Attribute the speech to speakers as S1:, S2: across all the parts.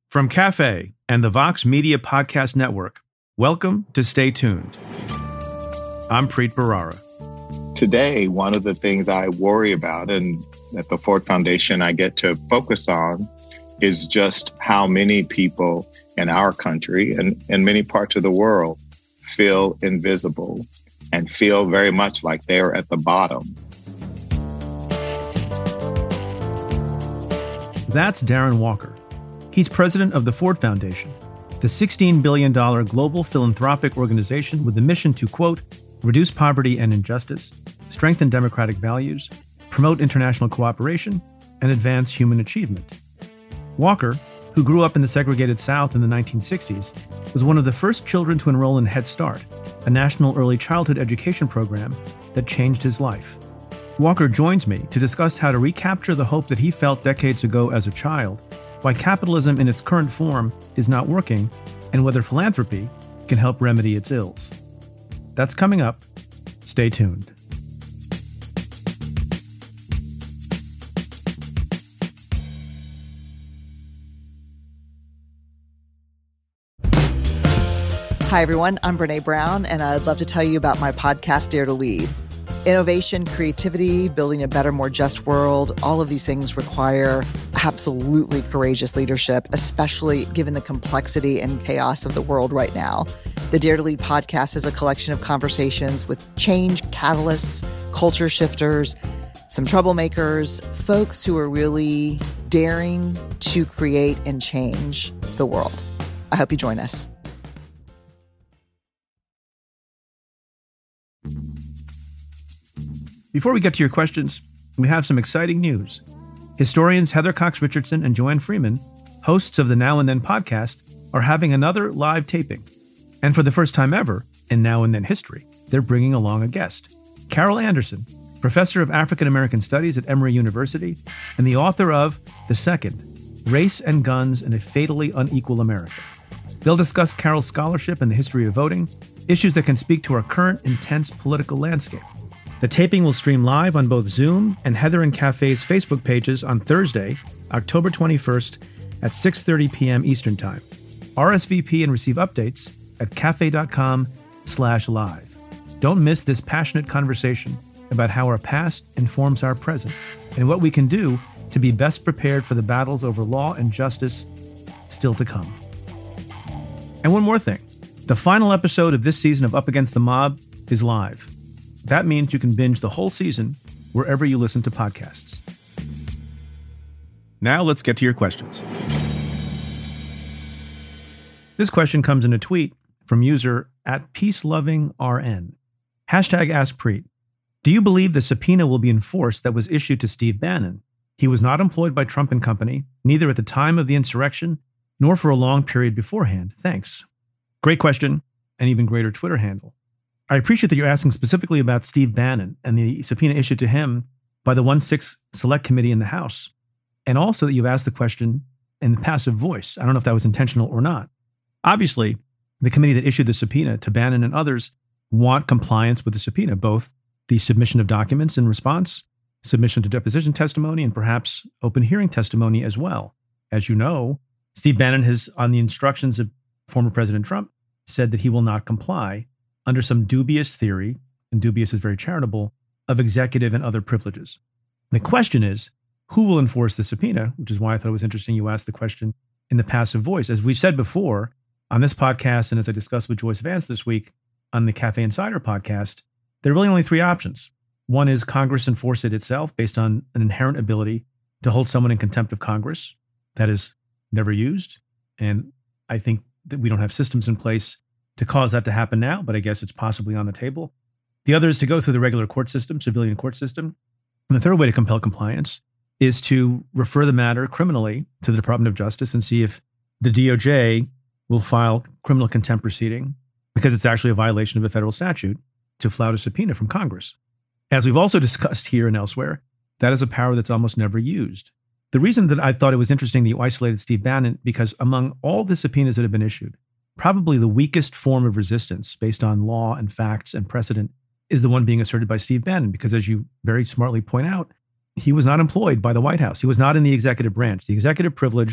S1: From Cafe and the Vox Media Podcast Network, welcome to Stay Tuned. I'm Preet Bharara.
S2: Today, one of the things I worry about and at the Ford Foundation I get to focus on is just how many people in our country and in many parts of the world feel invisible and feel very much like they're at the bottom.
S1: That's Darren Walker. He's president of the Ford Foundation, the $16 billion global philanthropic organization with the mission to, quote, reduce poverty and injustice, strengthen democratic values, promote international cooperation, and advance human achievement. Walker, who grew up in the segregated South in the 1960s, was one of the first children to enroll in Head Start, a national early childhood education program that changed his life. Walker joins me to discuss how to recapture the hope that he felt decades ago as a child, why capitalism in its current form is not working, and whether philanthropy can help remedy its ills. That's coming up. Stay tuned.
S3: Hi, everyone. I'm Brene Brown, and I'd love to tell you about my podcast, Dare to Lead. Innovation, creativity, building a better, more just world, all of these things require absolutely courageous leadership, especially given the complexity and chaos of the world right now. The Dare to Lead podcast is a collection of conversations with change catalysts, culture shifters, some troublemakers, folks who are really daring to create and change the world. I hope you join us.
S1: Before we get to your questions, we have some exciting news. Historians Heather Cox Richardson and Joanne Freeman, hosts of the Now and Then podcast, are having another live taping. And for the first time ever in Now and Then history, they're bringing along a guest, Carol Anderson, professor of African American Studies at Emory University and the author of The Second, Race and Guns in a Fatally Unequal America. They'll discuss Carol's scholarship and the history of voting, issues that can speak to our current intense political landscape. The taping will stream live on both Zoom and Heather and Cafe's Facebook pages on Thursday, October 21st at 6:30 p.m. Eastern Time. RSVP and receive updates at cafe.com/live. Don't miss this passionate conversation about how our past informs our present and what we can do to be best prepared for the battles over law and justice still to come. And one more thing. The final episode of this season of Up Against the Mob is live. That means you can binge the whole season wherever you listen to podcasts. Now let's get to your questions. This question comes in a tweet from user @PeaceLovingRN. #AskPreet. Do you believe the subpoena will be enforced that was issued to Steve Bannon? He was not employed by Trump and company, neither at the time of the insurrection, nor for a long period beforehand. Thanks. Great question, and even greater Twitter handle. I appreciate that you're asking specifically about Steve Bannon and the subpoena issued to him by the 1-6 Select Committee in the House, and also that you've asked the question in passive voice. I don't know if that was intentional or not. Obviously, the committee that issued the subpoena to Bannon and others want compliance with the subpoena, both the submission of documents in response, submission to deposition testimony, and perhaps open hearing testimony as well. As you know, Steve Bannon has, on the instructions of former President Trump, said that he will not comply under some dubious theory, and dubious is very charitable, of executive and other privileges. The question is, who will enforce the subpoena, which is why I thought it was interesting you asked the question in the passive voice. As we said before on this podcast, and as I discussed with Joyce Vance this week on the Cafe Insider podcast, there are really only three options. One is Congress enforce it itself based on an inherent ability to hold someone in contempt of Congress. That is never used. And I think that we don't have systems in place to cause that to happen now, but I guess it's possibly on the table. The other is to go through the regular court system, civilian court system. And the third way to compel compliance is to refer the matter criminally to the Department of Justice and see if the DOJ will file criminal contempt proceeding because it's actually a violation of a federal statute to flout a subpoena from Congress. As we've also discussed here and elsewhere, that is a power that's almost never used. The reason that I thought it was interesting that you isolated Steve Bannon, because among all the subpoenas that have been issued, probably the weakest form of resistance based on law and facts and precedent is the one being asserted by Steve Bannon, because as you very smartly point out, he was not employed by the White House. He was not in the executive branch. The executive privilege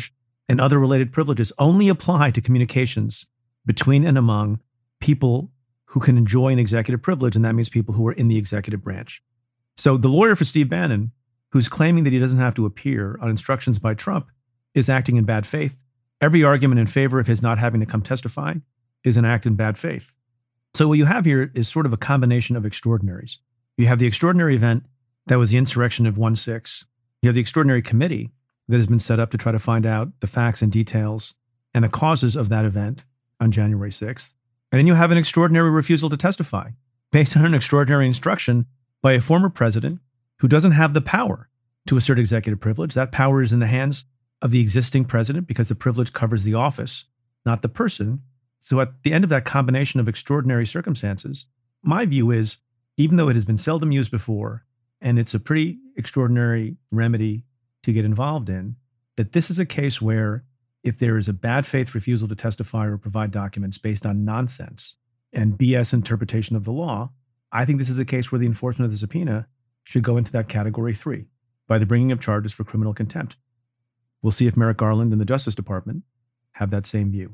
S1: and other related privileges only apply to communications between and among people who can enjoy an executive privilege, and that means people who are in the executive branch. So the lawyer for Steve Bannon, who's claiming that he doesn't have to appear on instructions by Trump, is acting in bad faith. Every argument in favor of his not having to come testify is an act in bad faith. So what you have here is sort of a combination of extraordinaries. You have the extraordinary event that was the insurrection of 1/6. You have the extraordinary committee that has been set up to try to find out the facts and details and the causes of that event on January 6th. And then you have an extraordinary refusal to testify based on an extraordinary instruction by a former president who doesn't have the power to assert executive privilege. That power is in the hands of the existing president because the privilege covers the office, not the person. So at the end of that combination of extraordinary circumstances, my view is, even though it has been seldom used before, and it's a pretty extraordinary remedy to get involved in, that this is a case where if there is a bad faith refusal to testify or provide documents based on nonsense and BS interpretation of the law, I think this is a case where the enforcement of the subpoena should go into that category 3 by the bringing of charges for criminal contempt. We'll see if Merrick Garland and the Justice Department have that same view.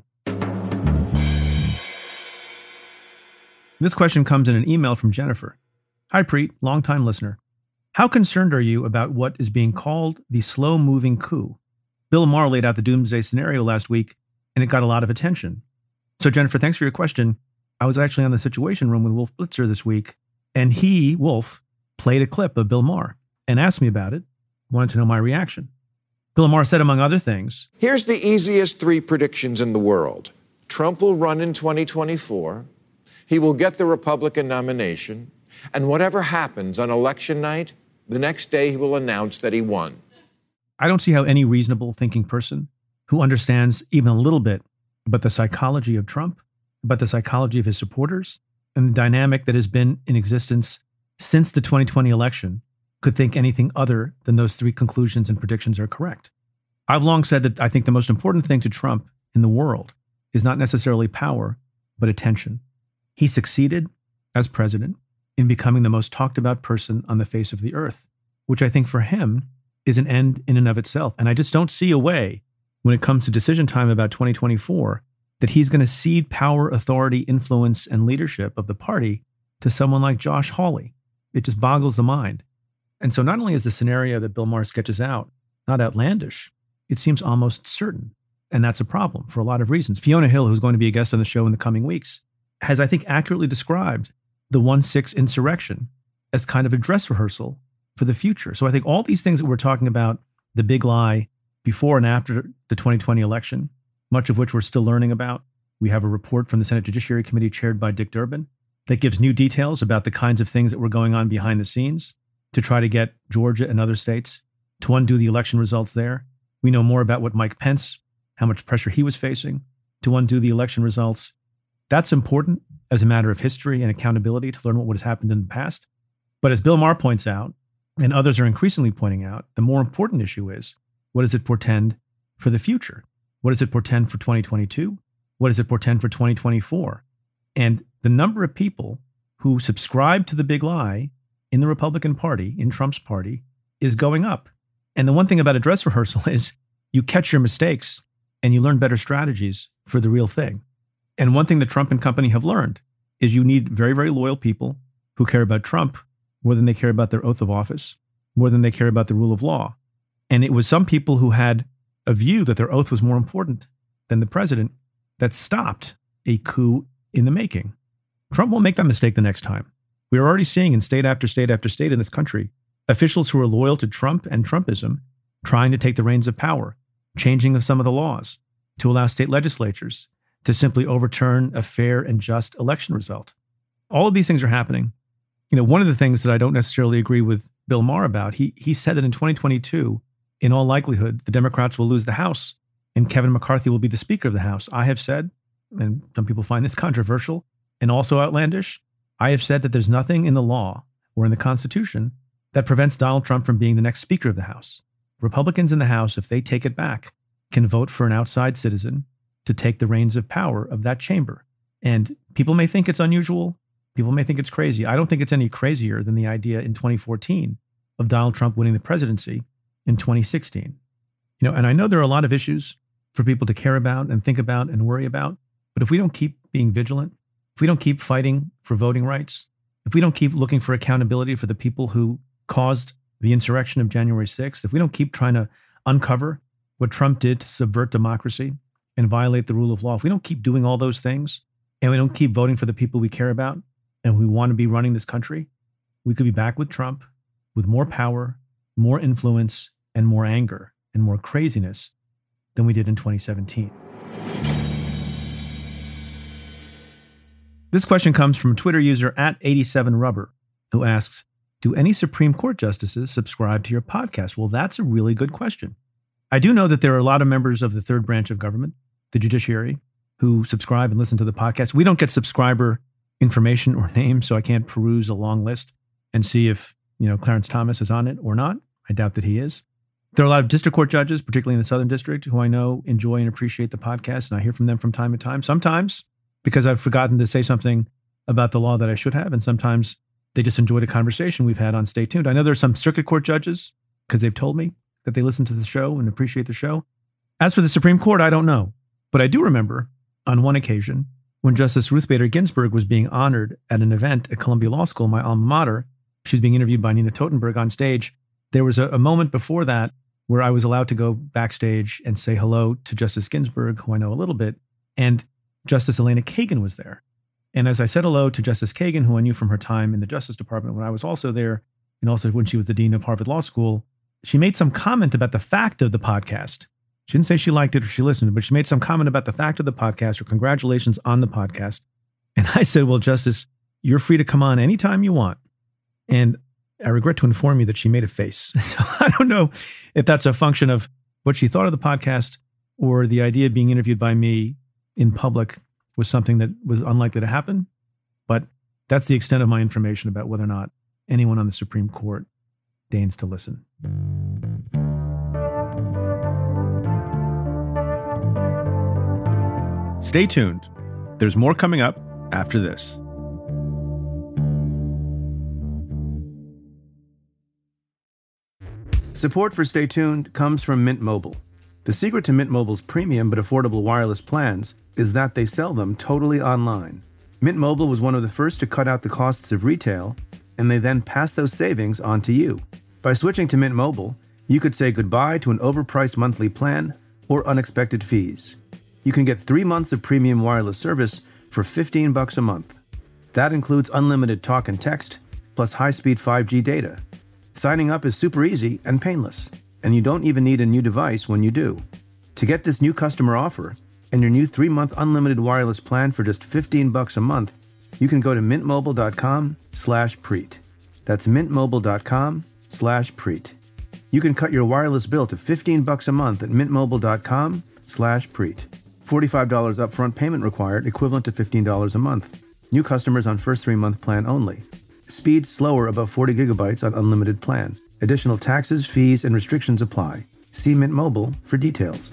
S1: This question comes in an email from Jennifer. Hi, Preet, longtime listener. How concerned are you about what is being called the slow-moving coup? Bill Maher laid out the doomsday scenario last week, and it got a lot of attention. So, Jennifer, thanks for your question. I was actually on the Situation Room with Wolf Blitzer this week, and he, Wolf, played a clip of Bill Maher and asked me about it, wanted to know my reaction. Bill Maher said, among other things,
S4: here's the easiest 3 predictions in the world. Trump will run in 2024. He will get the Republican nomination. And whatever happens on election night, the next day he will announce that he won.
S1: I don't see how any reasonable thinking person who understands even a little bit about the psychology of Trump, about the psychology of his supporters, and the dynamic that has been in existence since the 2020 election could think anything other than those 3 conclusions and predictions are correct. I've long said that I think the most important thing to Trump in the world is not necessarily power, but attention. He succeeded as president in becoming the most talked about person on the face of the earth, which I think for him is an end in and of itself. And I just don't see a way when it comes to decision time about 2024 that he's going to cede power, authority, influence, and leadership of the party to someone like Josh Hawley. It just boggles the mind. And so not only is the scenario that Bill Maher sketches out not outlandish, it seems almost certain. And that's a problem for a lot of reasons. Fiona Hill, who's going to be a guest on the show in the coming weeks, has, I think, accurately described the 1/6 insurrection as kind of a dress rehearsal for the future. So I think all these things that we're talking about, the big lie before and after the 2020 election, much of which we're still learning about. We have a report from the Senate Judiciary Committee chaired by Dick Durbin that gives new details about the kinds of things that were going on behind the scenes to try to get Georgia and other states to undo the election results there. We know more about what Mike Pence, how much pressure he was facing to undo the election results. That's important as a matter of history and accountability to learn what has happened in the past. But as Bill Maher points out, and others are increasingly pointing out, the more important issue is, what does it portend for the future? What does it portend for 2022? What does it portend for 2024? And the number of people who subscribe to the big lie in the Republican Party, in Trump's party, is going up. And the one thing about a dress rehearsal is you catch your mistakes and you learn better strategies for the real thing. And one thing that Trump and company have learned is you need very, very loyal people who care about Trump more than they care about their oath of office, more than they care about the rule of law. And it was some people who had a view that their oath was more important than the president that stopped a coup in the making. Trump won't make that mistake the next time. We are already seeing in state after state after state in this country, officials who are loyal to Trump and Trumpism trying to take the reins of power, changing of some of the laws to allow state legislatures to simply overturn a fair and just election result. All of these things are happening. You know, one of the things that I don't necessarily agree with Bill Maher about, he said that in 2022, in all likelihood, the Democrats will lose the House and Kevin McCarthy will be the Speaker of the House. I have said, and some people find this controversial and also outlandish, I have said that there's nothing in the law or in the Constitution that prevents Donald Trump from being the next Speaker of the House. Republicans in the House, if they take it back, can vote for an outside citizen to take the reins of power of that chamber. And people may think it's unusual. People may think it's crazy. I don't think it's any crazier than the idea in 2014 of Donald Trump winning the presidency in 2016. You know, and I know there are a lot of issues for people to care about and think about and worry about. But if we don't keep being vigilant, if we don't keep fighting for voting rights, if we don't keep looking for accountability for the people who caused the insurrection of January 6th, if we don't keep trying to uncover what Trump did to subvert democracy and violate the rule of law, if we don't keep doing all those things and we don't keep voting for the people we care about and we want to be running this country, we could be back with Trump with more power, more influence, and more anger and more craziness than we did in 2017. This question comes from Twitter user @87rubber, who asks, do any Supreme Court justices subscribe to your podcast? Well, that's a really good question. I do know that there are a lot of members of the third branch of government, the judiciary, who subscribe and listen to the podcast. We don't get subscriber information or names, so I can't peruse a long list and see if, Clarence Thomas is on it or not. I doubt that he is. There are a lot of district court judges, particularly in the Southern District, who I know enjoy and appreciate the podcast, and I hear from them from time to time. Sometimes because I've forgotten to say something about the law that I should have, and sometimes they just enjoyed a conversation we've had on Stay Tuned. I know there's some circuit court judges, because they've told me that they listen to the show and appreciate the show. As for the Supreme Court, I don't know. But I do remember on one occasion when Justice Ruth Bader Ginsburg was being honored at an event at Columbia Law School, my alma mater. She was being interviewed by Nina Totenberg on stage. There was a moment before that where I was allowed to go backstage and say hello to Justice Ginsburg, who I know a little bit, and Justice Elena Kagan was there. And as I said hello to Justice Kagan, who I knew from her time in the Justice Department when I was also there, and also when she was the dean of Harvard Law School, she made some comment about the fact of the podcast. She didn't say she liked it or she listened, but she made some comment about the fact of the podcast or congratulations on the podcast. And I said, well, Justice, you're free to come on anytime you want. And I regret to inform you that she made a face. So I don't know if that's a function of what she thought of the podcast or the idea of being interviewed by me in public was something that was unlikely to happen. But that's the extent of my information about whether or not anyone on the Supreme Court deigns to listen. Stay tuned. There's more coming up after this. Support for Stay Tuned comes from Mint Mobile. The secret to Mint Mobile's premium but affordable wireless plans is that they sell them totally online. Mint Mobile was one of the first to cut out the costs of retail, and they then pass those savings on to you. By switching to Mint Mobile, you could say goodbye to an overpriced monthly plan or unexpected fees. You can get 3 months of premium wireless service for $15 a month. That includes unlimited talk and text, plus high-speed 5G data. Signing up is super easy and painless, and you don't even need a new device when you do. To get this new customer offer and your new 3-month unlimited wireless plan for just $15 a month, you can go to mintmobile.com/Preet. That's mintmobile.com/Preet. You can cut your wireless bill to $15 a month at mintmobile.com/Preet. $45 upfront payment required, equivalent to $15 a month. New customers on first 3-month plan only. Speed slower above 40 gigabytes on unlimited plan. Additional taxes, fees, and restrictions apply. See Mint Mobile for details.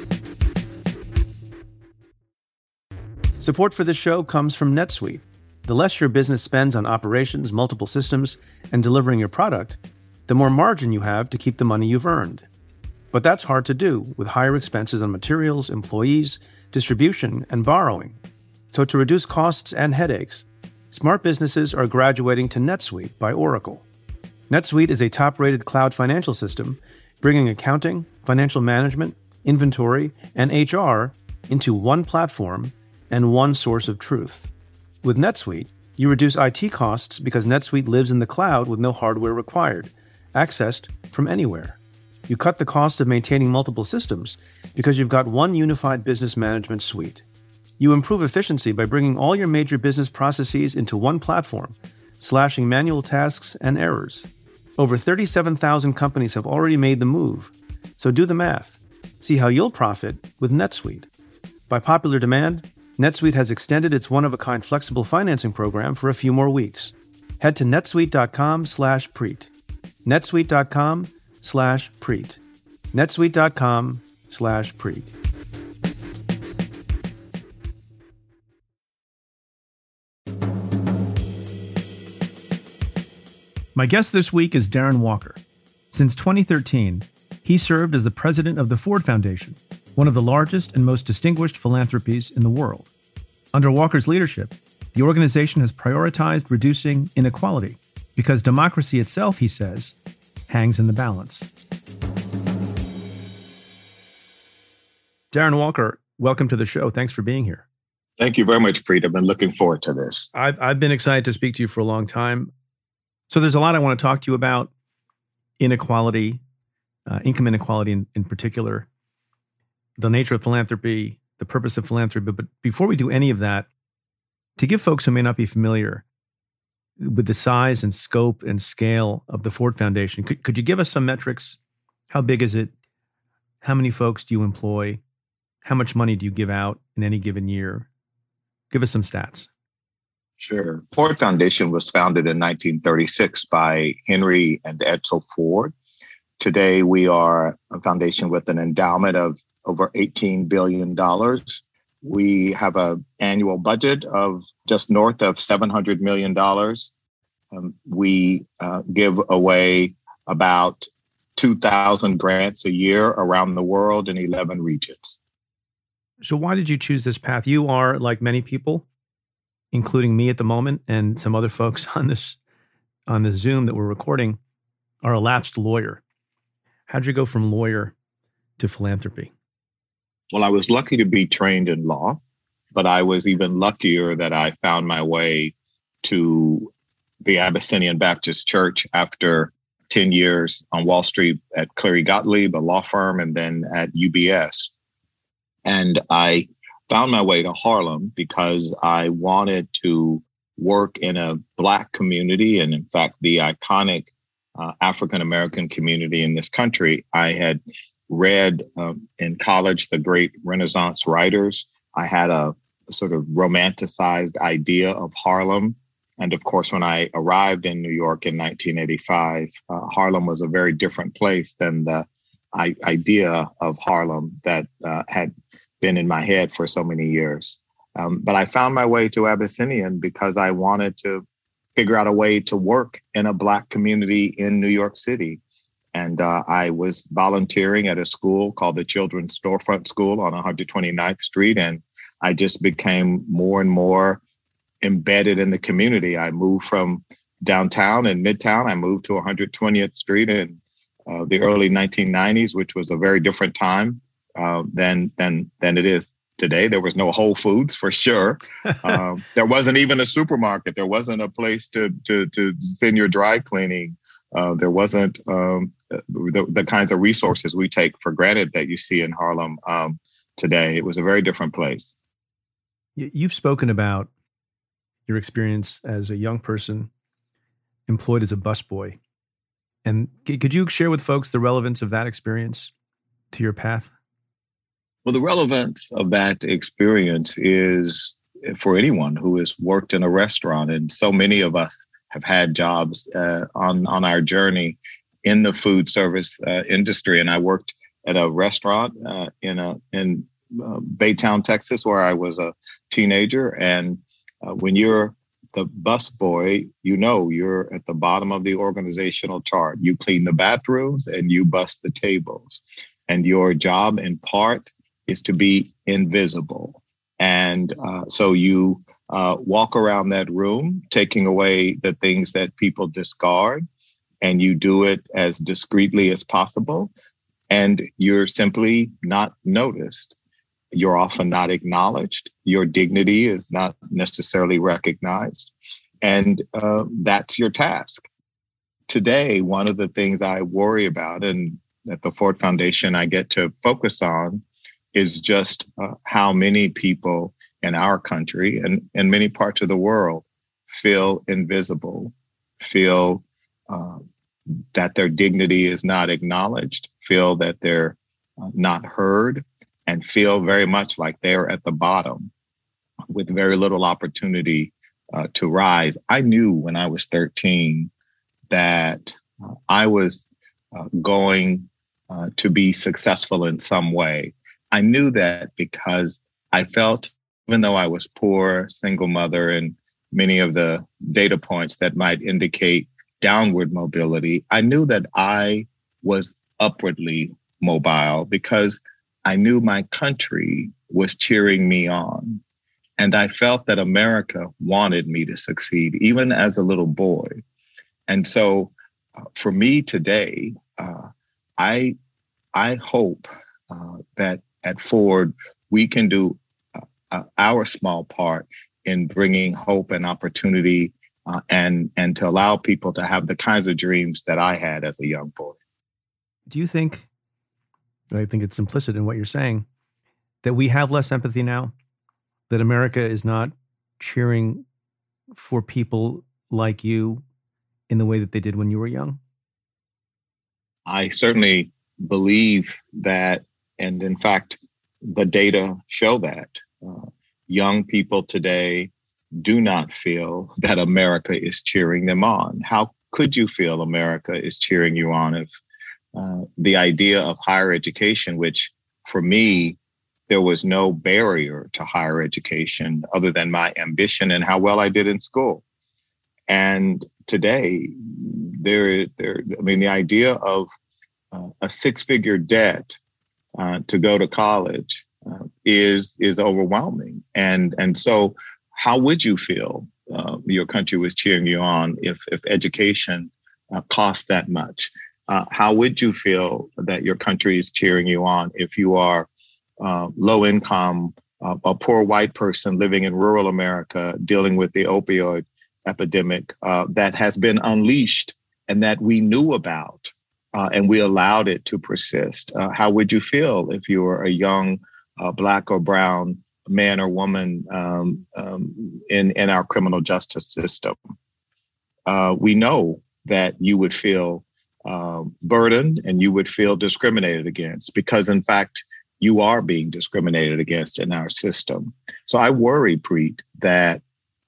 S1: Support for this show comes from NetSuite. The less your business spends on operations, multiple systems, and delivering your product, the more margin you have to keep the money you've earned. But that's hard to do with higher expenses on materials, employees, distribution, and borrowing. So to reduce costs and headaches, smart businesses are graduating to NetSuite by Oracle. NetSuite is a top-rated cloud financial system, bringing accounting, financial management, inventory, and HR into one platform and one source of truth. With NetSuite, you reduce IT costs because NetSuite lives in the cloud with no hardware required, accessed from anywhere. You cut the cost of maintaining multiple systems because you've got one unified business management suite. You improve efficiency by bringing all your major business processes into one platform, slashing manual tasks and errors. Over 37,000 companies have already made the move, so do the math. See how you'll profit with NetSuite. By popular demand, NetSuite has extended its one-of-a-kind flexible financing program for a few more weeks. Head to netsuite.com/Preet. netsuite.com/Preet. netsuite.com/Preet. My guest this week is Darren Walker. Since 2013, he served as the president of the Ford Foundation, one of the largest and most distinguished philanthropies in the world. Under Walker's leadership, the organization has prioritized reducing inequality because democracy itself, he says, hangs in the balance. Darren Walker, welcome to the show. Thanks for being here.
S2: Thank you very much, Preet. I've been looking forward to this.
S1: I've been excited to speak to you for a long time. So there's a lot I want to talk to you about. Inequality, income inequality in particular, the nature of philanthropy, the purpose of philanthropy. But before we do any of that, to give folks who may not be familiar with the size and scope and scale of the Ford Foundation, could you give us some metrics? How big is it? How many folks do you employ? How much money do you give out in any given year? Give us some stats.
S2: Sure. Ford Foundation was founded in 1936 by Henry and Edsel Ford. Today, we are a foundation with an endowment of over $18 billion. We have an annual budget of just north of $700 million. We give away about 2,000 grants a year around the world in 11 regions.
S1: So why did you choose this path? You are, like many people, including me at the moment and some other folks on this Zoom that we're recording, are a lapsed lawyer. How'd you go from lawyer to philanthropy?
S2: Well, I was lucky to be trained in law, but I was even luckier that I found my way to the Abyssinian Baptist Church after 10 years on Wall Street at Cleary Gottlieb, a law firm, and then at UBS. And I found my way to Harlem because I wanted to work in a Black community, and in fact, the iconic African-American community in this country. I had read in college the great Renaissance writers. I had a sort of romanticized idea of Harlem. And of course, when I arrived in New York in 1985, Harlem was a very different place than the idea of Harlem that had been in my head for so many years. But I found my way to Abyssinian because I wanted to figure out a way to work in a Black community in New York City. And I was volunteering at a school called the Children's Storefront School on 129th Street. And I just became more and more embedded in the community. I moved from downtown and Midtown. I moved to 120th Street in the early 1990s, which was a very different time than it is today. There was no Whole Foods for sure. There wasn't even a supermarket. There wasn't a place to send your dry cleaning. There wasn't the kinds of resources we take for granted that you see in Harlem today. It was a very different place.
S1: You've spoken about your experience as a young person employed as a busboy. And could you share with folks the relevance of that experience to your path?
S2: Well, the relevance of that experience is for anyone who has worked in a restaurant. And so many of us have had jobs on our journey in the food service industry. And I worked at a restaurant in Baytown, Texas, where I was a teenager. And when you're the busboy, you're at the bottom of the organizational chart. You clean the bathrooms and you bust the tables. And your job in part is to be invisible. And so you walk around that room, taking away the things that people discard, and you do it as discreetly as possible. And you're simply not noticed. You're often not acknowledged. Your dignity is not necessarily recognized. And that's your task. Today, one of the things I worry about, and at the Ford Foundation I get to focus on, is just how many people in our country and in many parts of the world feel invisible, feel that their dignity is not acknowledged, feel that they're not heard, and feel very much like they're at the bottom with very little opportunity to rise. I knew when I was 13 that I was going to be successful in some way. I knew that because I felt, even though I was poor, single mother, and many of the data points that might indicate downward mobility, I knew that I was upwardly mobile because I knew my country was cheering me on. And I felt that America wanted me to succeed, even as a little boy. And so for me today, I hope that at Ford, we can do our small part in bringing hope and opportunity and to allow people to have the kinds of dreams that I had as a young boy.
S1: Do you think, I think it's implicit in what you're saying, that we have less empathy now? That America is not cheering for people like you in the way that they did when you were young?
S2: I certainly believe that, and in fact, the data show that young people today do not feel that America is cheering them on. How could you feel America is cheering you on if the idea of higher education, which for me, there was no barrier to higher education other than my ambition and how well I did in school. And today, the idea of a six-figure debt to go to college is overwhelming. And so how would you feel your country was cheering you on if education cost that much? How would you feel that your country is cheering you on if you are low income, a poor white person living in rural America dealing with the opioid epidemic that has been unleashed and that we knew about and we allowed it to persist? How would you feel if you were a young Black or brown man or woman in our criminal justice system? We know that you would feel burdened and you would feel discriminated against because, in fact, you are being discriminated against in our system. So I worry, Preet, that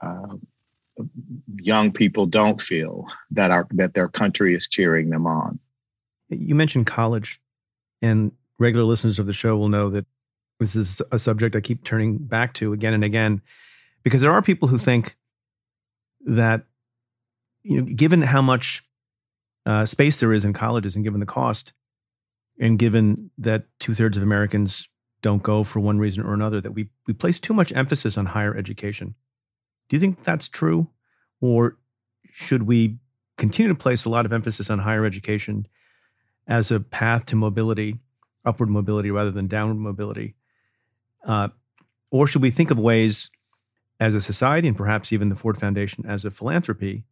S2: young people don't feel that their country is cheering them on.
S1: You mentioned college, and regular listeners of the show will know that this is a subject I keep turning back to again and again, because there are people who think that, given how much space there is in colleges and given the cost, and given that 2/3 of Americans don't go for one reason or another, that we place too much emphasis on higher education. Do you think that's true? Or should we continue to place a lot of emphasis on higher education as a path to mobility, upward mobility rather than downward mobility? Or should we think of ways as a society, and perhaps even the Ford Foundation as a philanthropy,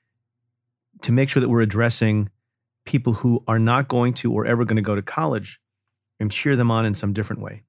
S1: to make sure that we're addressing people who are not going to or ever going to go to college and cheer them on in some different way?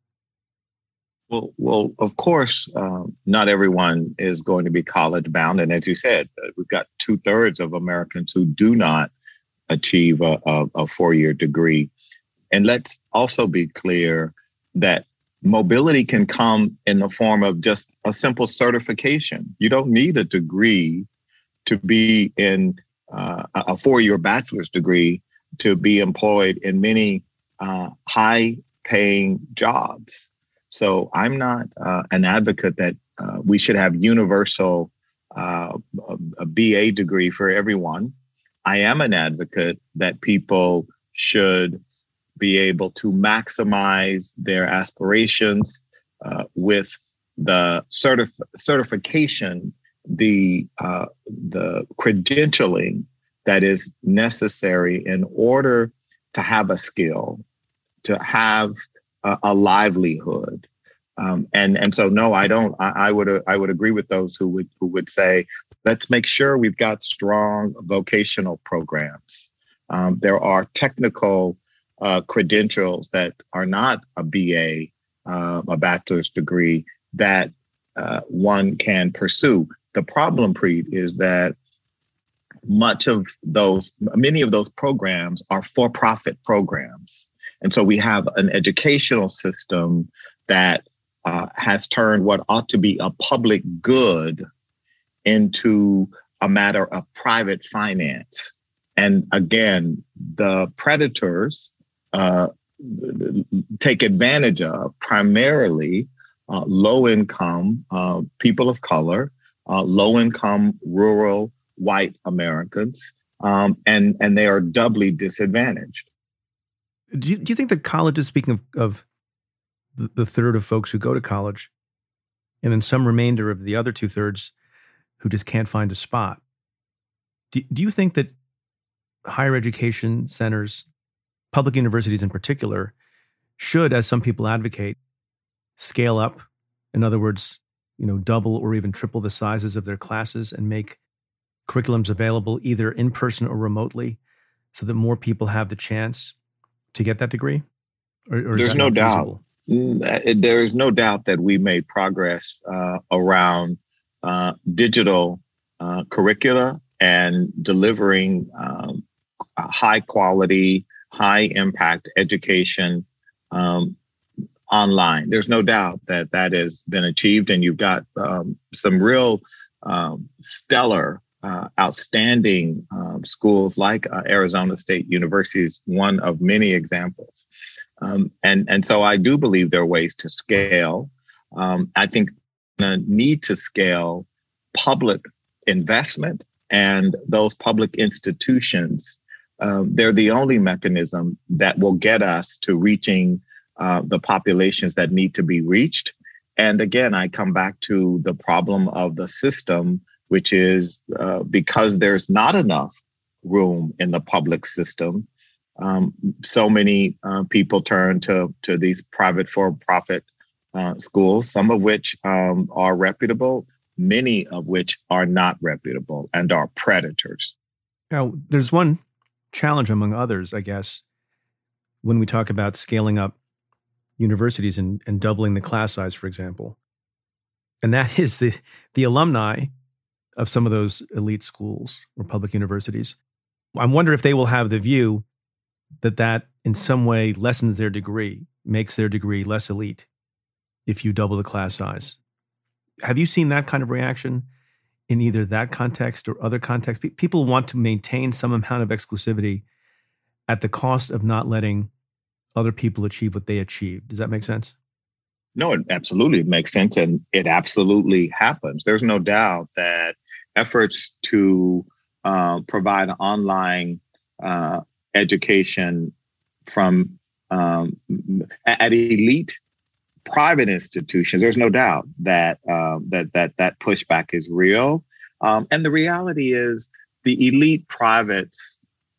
S2: Well, of course, not everyone is going to be college bound. And as you said, we've got 2/3 of Americans who do not achieve a four-year degree. And let's also be clear that mobility can come in the form of just a simple certification. You don't need a degree to be in a four-year bachelor's degree to be employed in many high-paying jobs. So I'm not an advocate that we should have universal a BA degree for everyone. I am an advocate that people should be able to maximize their aspirations with the certification, the credentialing that is necessary in order to have a skill, to have a livelihood. And so, no, I don't. I would agree with those who would say, let's make sure we've got strong vocational programs. There are technical credentials that are not a BA, a bachelor's degree, that one can pursue. The problem, Preet, is that many of those programs are for-profit programs. And so we have an educational system that has turned what ought to be a public good into a matter of private finance. And again, the predators take advantage of primarily low-income people of color, low-income rural white Americans, and they are doubly disadvantaged.
S1: Do you think that colleges, speaking of the third of folks who go to college, and then some remainder of the other 2/3 who just can't find a spot. Do you think that higher education centers, public universities in particular, should, as some people advocate, scale up? In other words, double or even triple the sizes of their classes and make curriculums available either in person or remotely so that more people have the chance to get that degree? Or is
S2: There's
S1: that
S2: no
S1: not
S2: doubt.
S1: feasible?
S2: There is no doubt that we made progress around digital curricula and delivering high quality, high impact education online. There's no doubt that has been achieved, and you've got some real stellar, outstanding schools like Arizona State University is one of many examples. And so I do believe there are ways to scale. I think need to scale public investment, and those public institutions, they're the only mechanism that will get us to reaching the populations that need to be reached. And again, I come back to the problem of the system, which is because there's not enough room in the public system, so many people turn to these private for-profit schools, some of which are reputable, many of which are not reputable and are predators.
S1: Now, there's one challenge among others, I guess, when we talk about scaling up universities and doubling the class size, for example. And that is the alumni of some of those elite schools or public universities. I wonder if they will have the view that in some way lessens their degree, makes their degree less elite if you double the class size. Have you seen that kind of reaction in either that context or other contexts? People want to maintain some amount of exclusivity at the cost of not letting other people achieve what they achieved. Does that make sense?
S2: No, it absolutely makes sense. And it absolutely happens. There's no doubt that efforts to provide online education from at elite private institutions, there's no doubt that that pushback is real. And the reality is the elite privates,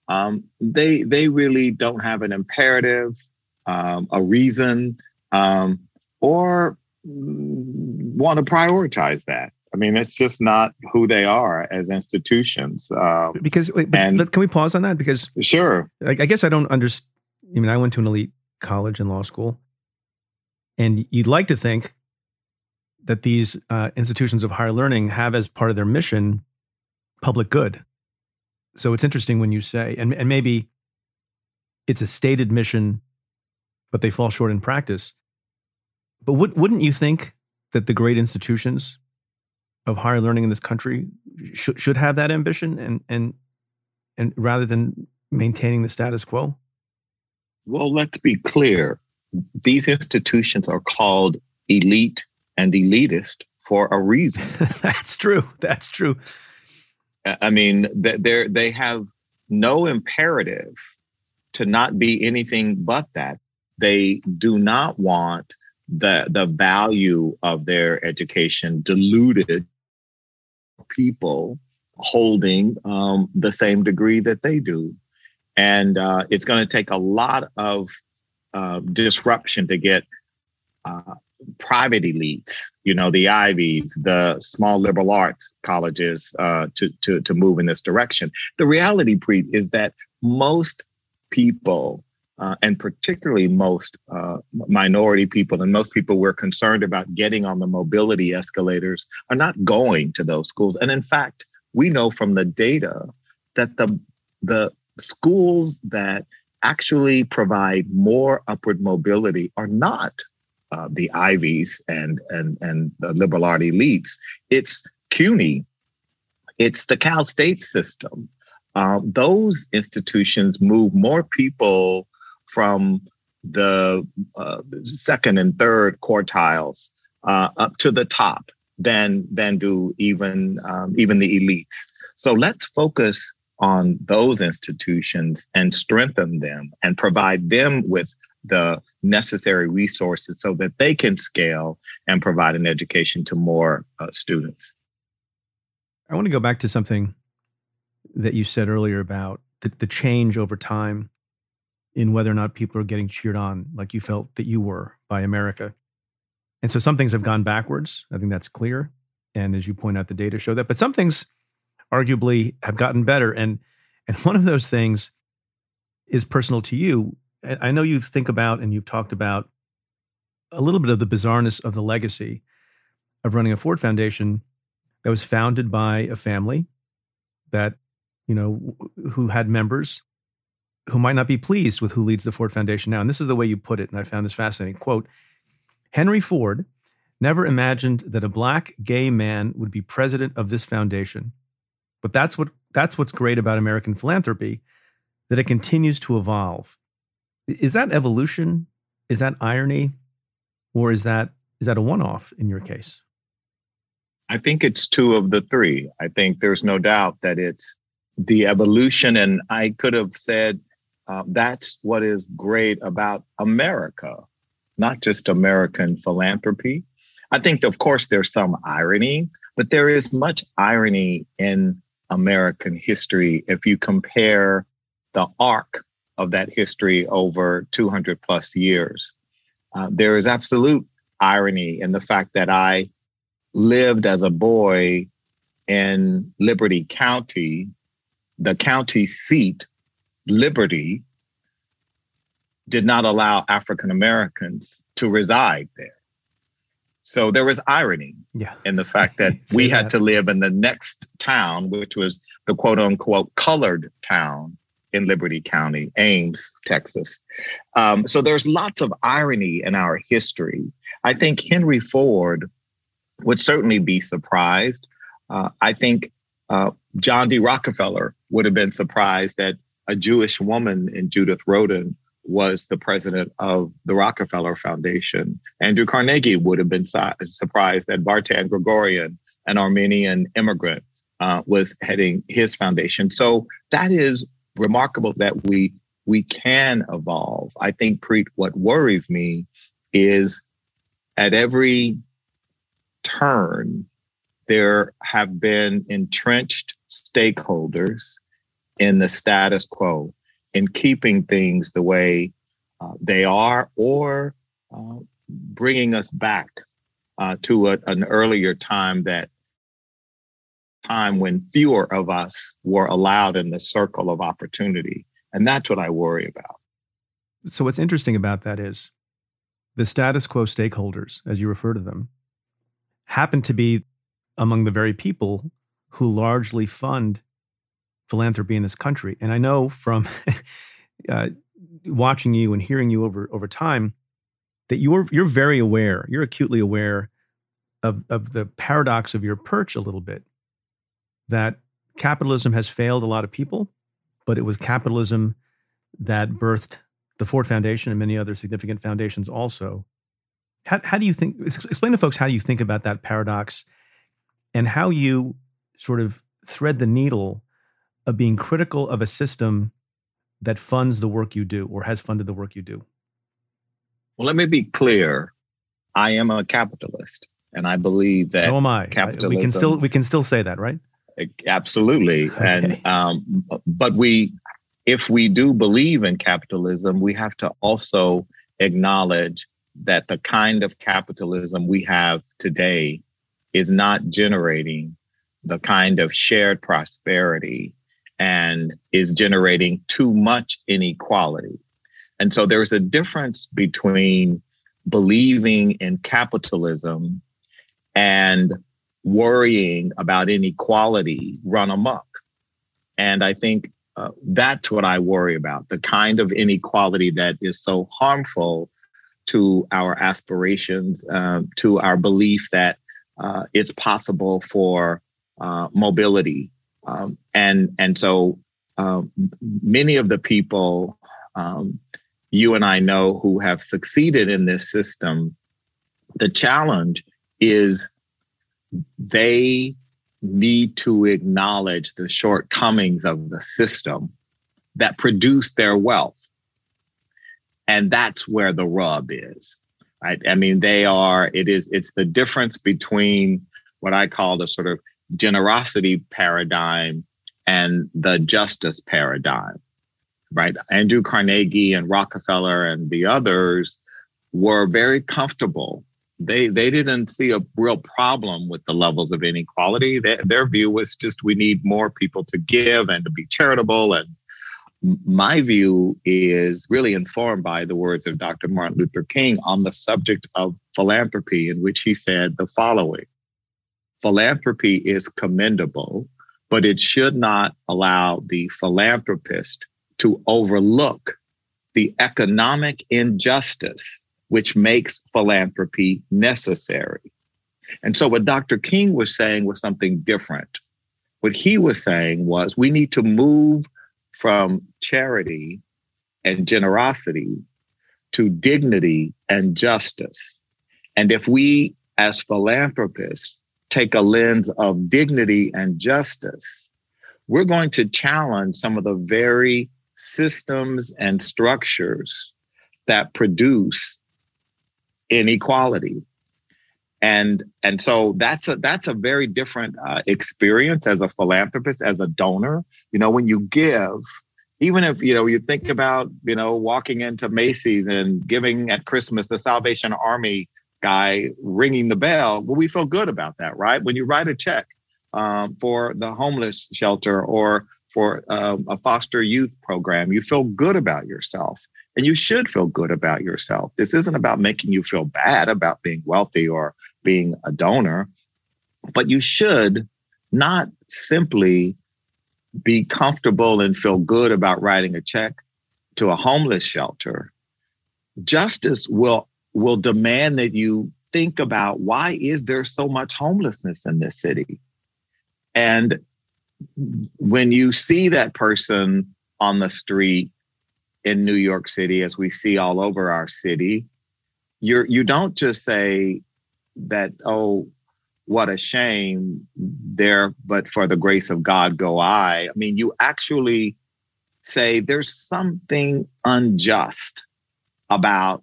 S2: they really don't have an imperative, a reason, or want to prioritize that. I mean, it's just not who they are as institutions.
S1: Can we pause on that? Because
S2: sure,
S1: I guess I don't understand. I mean, I went to an elite college and law school, and you'd like to think that these institutions of higher learning have as part of their mission public good. So it's interesting when you say, and maybe it's a stated mission, but they fall short in practice. But wouldn't you think that the great institutions of higher learning in this country should have that ambition and rather than maintaining the status quo?
S2: Well, let's be clear. These institutions are called elite and elitist for a reason.
S1: That's true. That's true.
S2: I mean, they have no imperative to not be anything but that. They do not want the value of their education diluted people holding the same degree that they do. And it's going to take a lot of disruption to get private elites, the Ivies, the small liberal arts colleges to move in this direction. The reality, Preet, is that most people, and particularly most minority people and most people we're concerned about getting on the mobility escalators, are not going to those schools. And in fact, we know from the data that the schools that actually provide more upward mobility are not the Ivies and the liberal art elites. It's CUNY. It's the Cal State system. Those institutions move more people from the second and third quartiles up to the top than do even the elites. So let's focus on those institutions and strengthen them and provide them with the necessary resources so that they can scale and provide an education to more students.
S1: I want to go back to something that you said earlier about the change over time in whether or not people are getting cheered on like you felt that you were by America. And so some things have gone backwards. I think that's clear. And as you point out, the data show that. But some things arguably have gotten better. And one of those things is personal to you. I know you think about and you've talked about a little bit of the bizarreness of the legacy of running a Ford Foundation that was founded by a family that, you know, who had members who might not be pleased with who leads the Ford Foundation now. And this is the way you put it, and I found this fascinating. Quote, Henry Ford never imagined that a black gay man would be president of this foundation. But that's what's great about American philanthropy, that it continues to evolve. Is that evolution? Is that irony? Or is that a one-off in your case?
S2: I think it's two of the three. I think there's no doubt that it's the evolution. And I could have said that's what is great about America, not just American philanthropy. I think, of course, there's some irony, but there is much irony in American history if you compare the arc of that history over 200 plus years. There is absolute irony in the fact that I lived as a boy in Liberty County. The county seat, Liberty, did not allow African Americans to reside there. So there was irony in the fact that we had to live in the next town, which was the quote unquote colored town in Liberty County, Ames, Texas. So there's lots of irony in our history. I think Henry Ford would certainly be surprised. I think John D. Rockefeller would have been surprised that a Jewish woman in Judith Rodin was the president of the Rockefeller Foundation. Andrew Carnegie would have been surprised that Vartan Gregorian, an Armenian immigrant, was heading his foundation. So that is remarkable that we can evolve. I think, Preet, what worries me is at every turn, there have been entrenched stakeholders in the status quo, in keeping things the way they are, or bringing us back to an earlier time when fewer of us were allowed in the circle of opportunity. And that's what I worry about.
S1: So what's interesting about that is the status quo stakeholders, as you refer to them, happen to be among the very people who largely fund philanthropy in this country. And I know from watching you and hearing you over time that you're very aware, you're acutely aware of the paradox of your perch a little bit, that capitalism has failed a lot of people, but it was capitalism that birthed the Ford Foundation and many other significant foundations also. How do you think, explain to folks how you think about that paradox and how you sort of thread the needle of being critical of a system that funds the work you do or has funded the work you do?
S2: Well, let me be clear. I am a capitalist, and I believe that
S1: so am I.
S2: Capitalism,
S1: we can still say that, right?
S2: Absolutely. Okay. And but if we do believe in capitalism, we have to also acknowledge that the kind of capitalism we have today is not generating the kind of shared prosperity and is generating too much inequality. And so there's a difference between believing in capitalism and worrying about inequality run amok. And I think that's what I worry about, the kind of inequality that is so harmful to our aspirations, to our belief that it's possible for mobility. And so many of the people you and I know who have succeeded in this system, the challenge is they need to acknowledge the shortcomings of the system that produce their wealth. And that's where the rub is, right? I mean, it's the difference between what I call the sort of generosity paradigm and the justice paradigm, right? Andrew Carnegie and Rockefeller and the others were very comfortable. They didn't see a real problem with the levels of inequality. Their view was just we need more people to give and to be charitable. And my view is really informed by the words of Dr. Martin Luther King on the subject of philanthropy, in which he said the following: philanthropy is commendable, but it should not allow the philanthropist to overlook the economic injustice which makes philanthropy necessary. And so what Dr. King was saying was something different. What he was saying was we need to move from charity and generosity to dignity and justice. And if we, as philanthropists, take a lens of dignity and justice, we're going to challenge some of the very systems and structures that produce inequality. And so that's a very different experience as a philanthropist, as a donor. You know, when you give, even if, you think about, walking into Macy's and giving at Christmas, the Salvation Army guy ringing the bell, well, we feel good about that, right? When you write a check for the homeless shelter or for a foster youth program, you feel good about yourself. And you should feel good about yourself. This isn't about making you feel bad about being wealthy or being a donor, but you should not simply be comfortable and feel good about writing a check to a homeless shelter. Justice will demand that you think about, why is there so much homelessness in this city? And when you see that person on the street in New York City, as we see all over our city, you don't just say that, oh, what a shame, there, but for the grace of God go I. I mean, you actually say there's something unjust about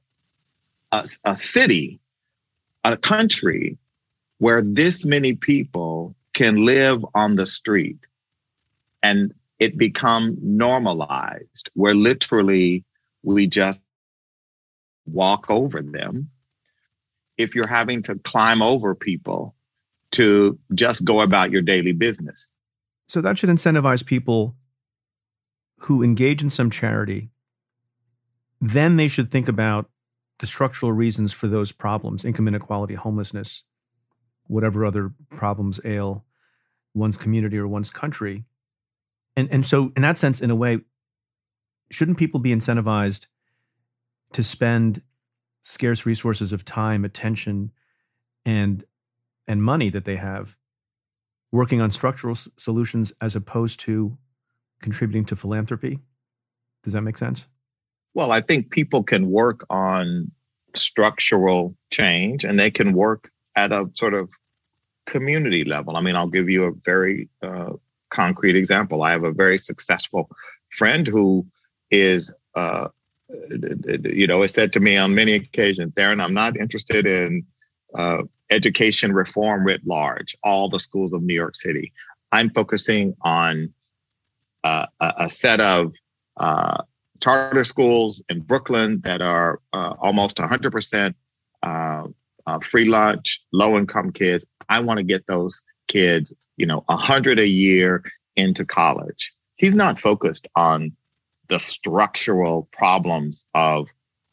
S2: a city, a country where this many people can live on the street and it become normalized, where literally we just walk over them. If you're having to climb over people to just go about your daily business.
S1: So that should incentivize people who engage in some charity. Then they should think about the structural reasons for those problems: income inequality, homelessness, whatever other problems ail one's community or one's country. And so in that sense, in a way, shouldn't people be incentivized to spend scarce resources of time, attention, and money that they have working on structural solutions as opposed to contributing to philanthropy? Does that make sense?
S2: Well, I think people can work on structural change and they can work at a sort of community level. I mean, I'll give you a very concrete example. I have a very successful friend who is, has said to me on many occasions, Darren, I'm not interested in education reform writ large, all the schools of New York City. I'm focusing on a set of charter schools in Brooklyn that are almost 100% free lunch, low-income kids. I want to get those kids, 100 a year into college. He's not focused on the structural problems of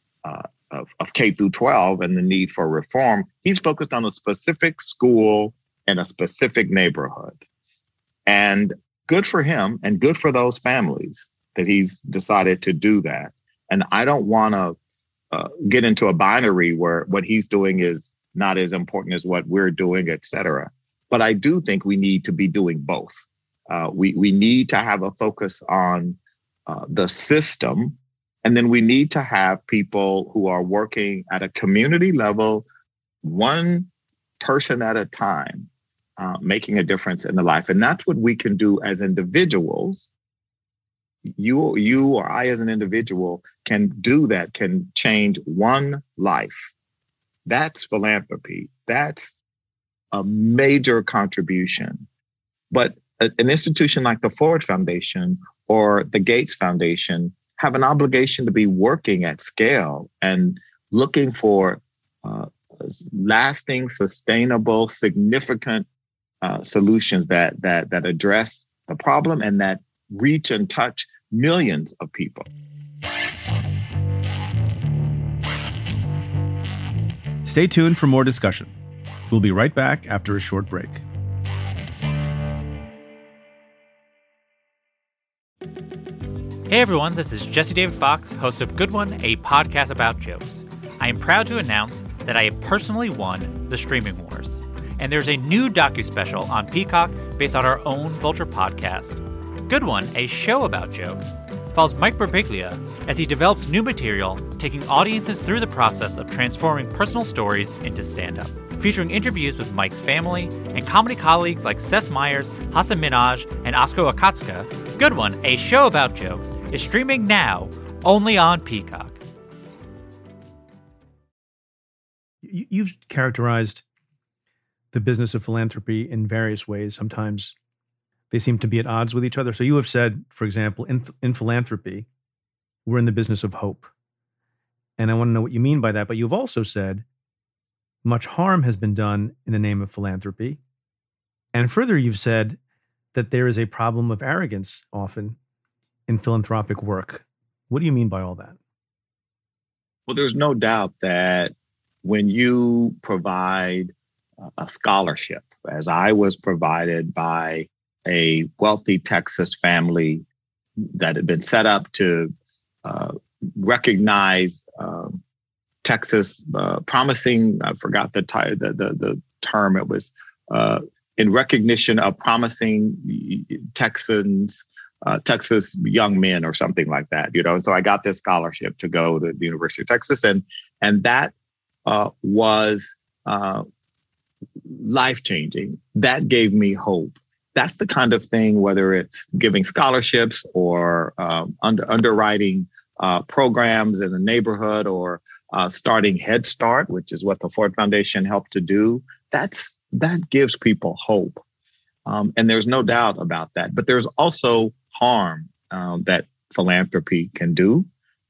S2: K through 12 and the need for reform. He's focused on a specific school in a specific neighborhood. And good for him and good for those families that he's decided to do that. And I don't want to get into a binary where what he's doing is not as important as what we're doing, et cetera. But I do think we need to be doing both. We need to have a focus on the system. And then we need to have people who are working at a community level, one person at a time, making a difference in the life. And that's what we can do as individuals. you or I as an individual can do that, can change one life. That's philanthropy. That's a major contribution. But an institution like the Ford Foundation or the Gates Foundation have an obligation to be working at scale and looking for lasting, sustainable, significant solutions that address the problem and that reach and touch millions of people.
S1: Stay tuned for more discussion. We'll be right back after a short break.
S5: Hey everyone, this is Jesse David Fox, host of Good One, a podcast about jokes. I am proud to announce that I have personally won the Streaming Wars. And there's a new docu-special on Peacock based on our own Vulture podcast. Good One, a show about jokes, follows Mike Birbiglia as he develops new material, taking audiences through the process of transforming personal stories into stand-up. Featuring interviews with Mike's family and comedy colleagues like Seth Meyers, Hasan Minhaj, and Oskar Akatsuka, Good One, a show about jokes, is streaming now only on Peacock.
S1: You've characterized the business of philanthropy in various ways. Sometimes they seem to be at odds with each other. So you have said, for example, in philanthropy, we're in the business of hope. And I want to know what you mean by that. But you've also said much harm has been done in the name of philanthropy. And further, you've said that there is a problem of arrogance often in philanthropic work. What do you mean by all that?
S2: Well, there's no doubt that when you provide a scholarship, as I was provided by a wealthy Texas family that had been set up to recognize Texas promising, I forgot the term, it was in recognition of promising Texas young men or something like that, So I got this scholarship to go to the University of Texas, and that was life-changing. That gave me hope. That's the kind of thing, whether it's giving scholarships or underwriting programs in the neighborhood or starting Head Start, which is what the Ford Foundation helped to do. That gives people hope. And there's no doubt about that. But there's also harm that philanthropy can do.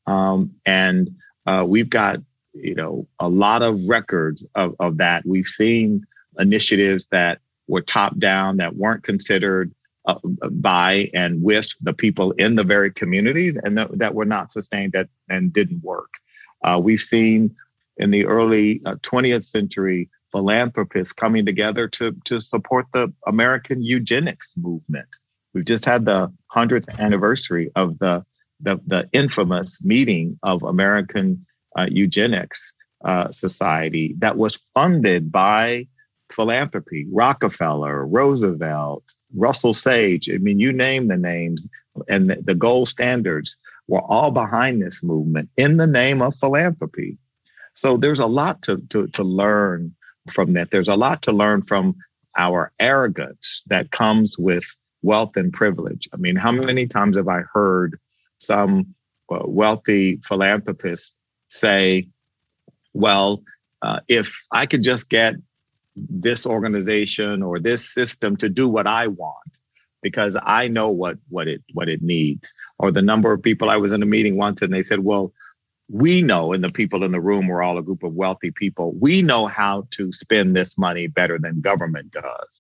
S2: And we've got, a lot of records of that. We've seen initiatives that were top down, that weren't considered by and with the people in the very communities, and that were not sustained and didn't work. We've seen in the early 20th century philanthropists coming together to support the American eugenics movement. We've just had the 100th anniversary of the infamous meeting of American Eugenics Society that was funded by philanthropy. Rockefeller, Roosevelt, Russell Sage, I mean, you name the names, and the gold standards were all behind this movement in the name of philanthropy. So there's a lot to learn from that. There's a lot to learn from our arrogance that comes with wealth and privilege. I mean, how many times have I heard some wealthy philanthropists say, well, if I could just get this organization or this system to do what I want, because I know what it needs. Or the number of people, I was in a meeting once and they said, well, we know, and the people in the room were all a group of wealthy people, we know how to spend this money better than government does.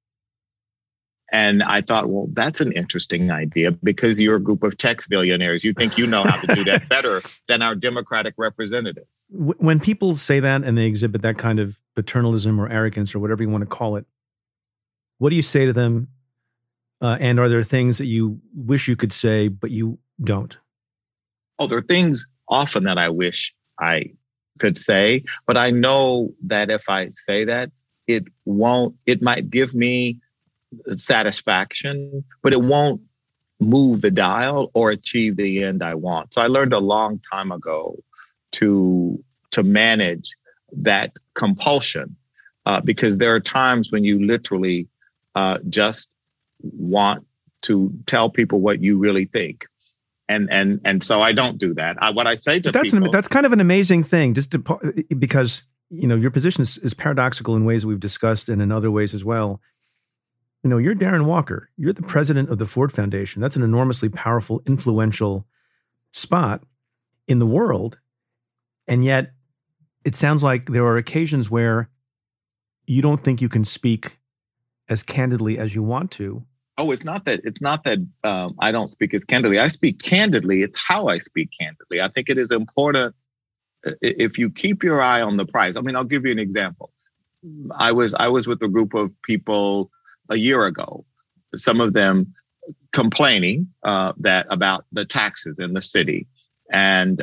S2: And I thought, well, that's an interesting idea because you're a group of tax billionaires. You think you know how to do that better than our Democratic representatives.
S1: When people say that and they exhibit that kind of paternalism or arrogance or whatever you want to call it, what do you say to them? And are there things that you wish you could say, but you don't?
S2: Oh, there are things often that I wish I could say, but I know that if I say that, it might give me satisfaction, but it won't move the dial or achieve the end I want. So I learned a long time ago to manage that compulsion, because there are times when you literally just want to tell people what you really think. And so I don't do that. What I say to people,
S1: that's kind of an amazing thing, because your position is paradoxical in ways we've discussed and in other ways as well. You're Darren Walker. You're the president of the Ford Foundation. That's an enormously powerful, influential spot in the world. And yet it sounds like there are occasions where you don't think you can speak as candidly as you want to.
S2: Oh, it's not that I don't speak as candidly. I speak candidly. It's how I speak candidly. I think it is important if you keep your eye on the prize. I mean, I'll give you an example. I was with a group of people a year ago, some of them complaining about the taxes in the city, and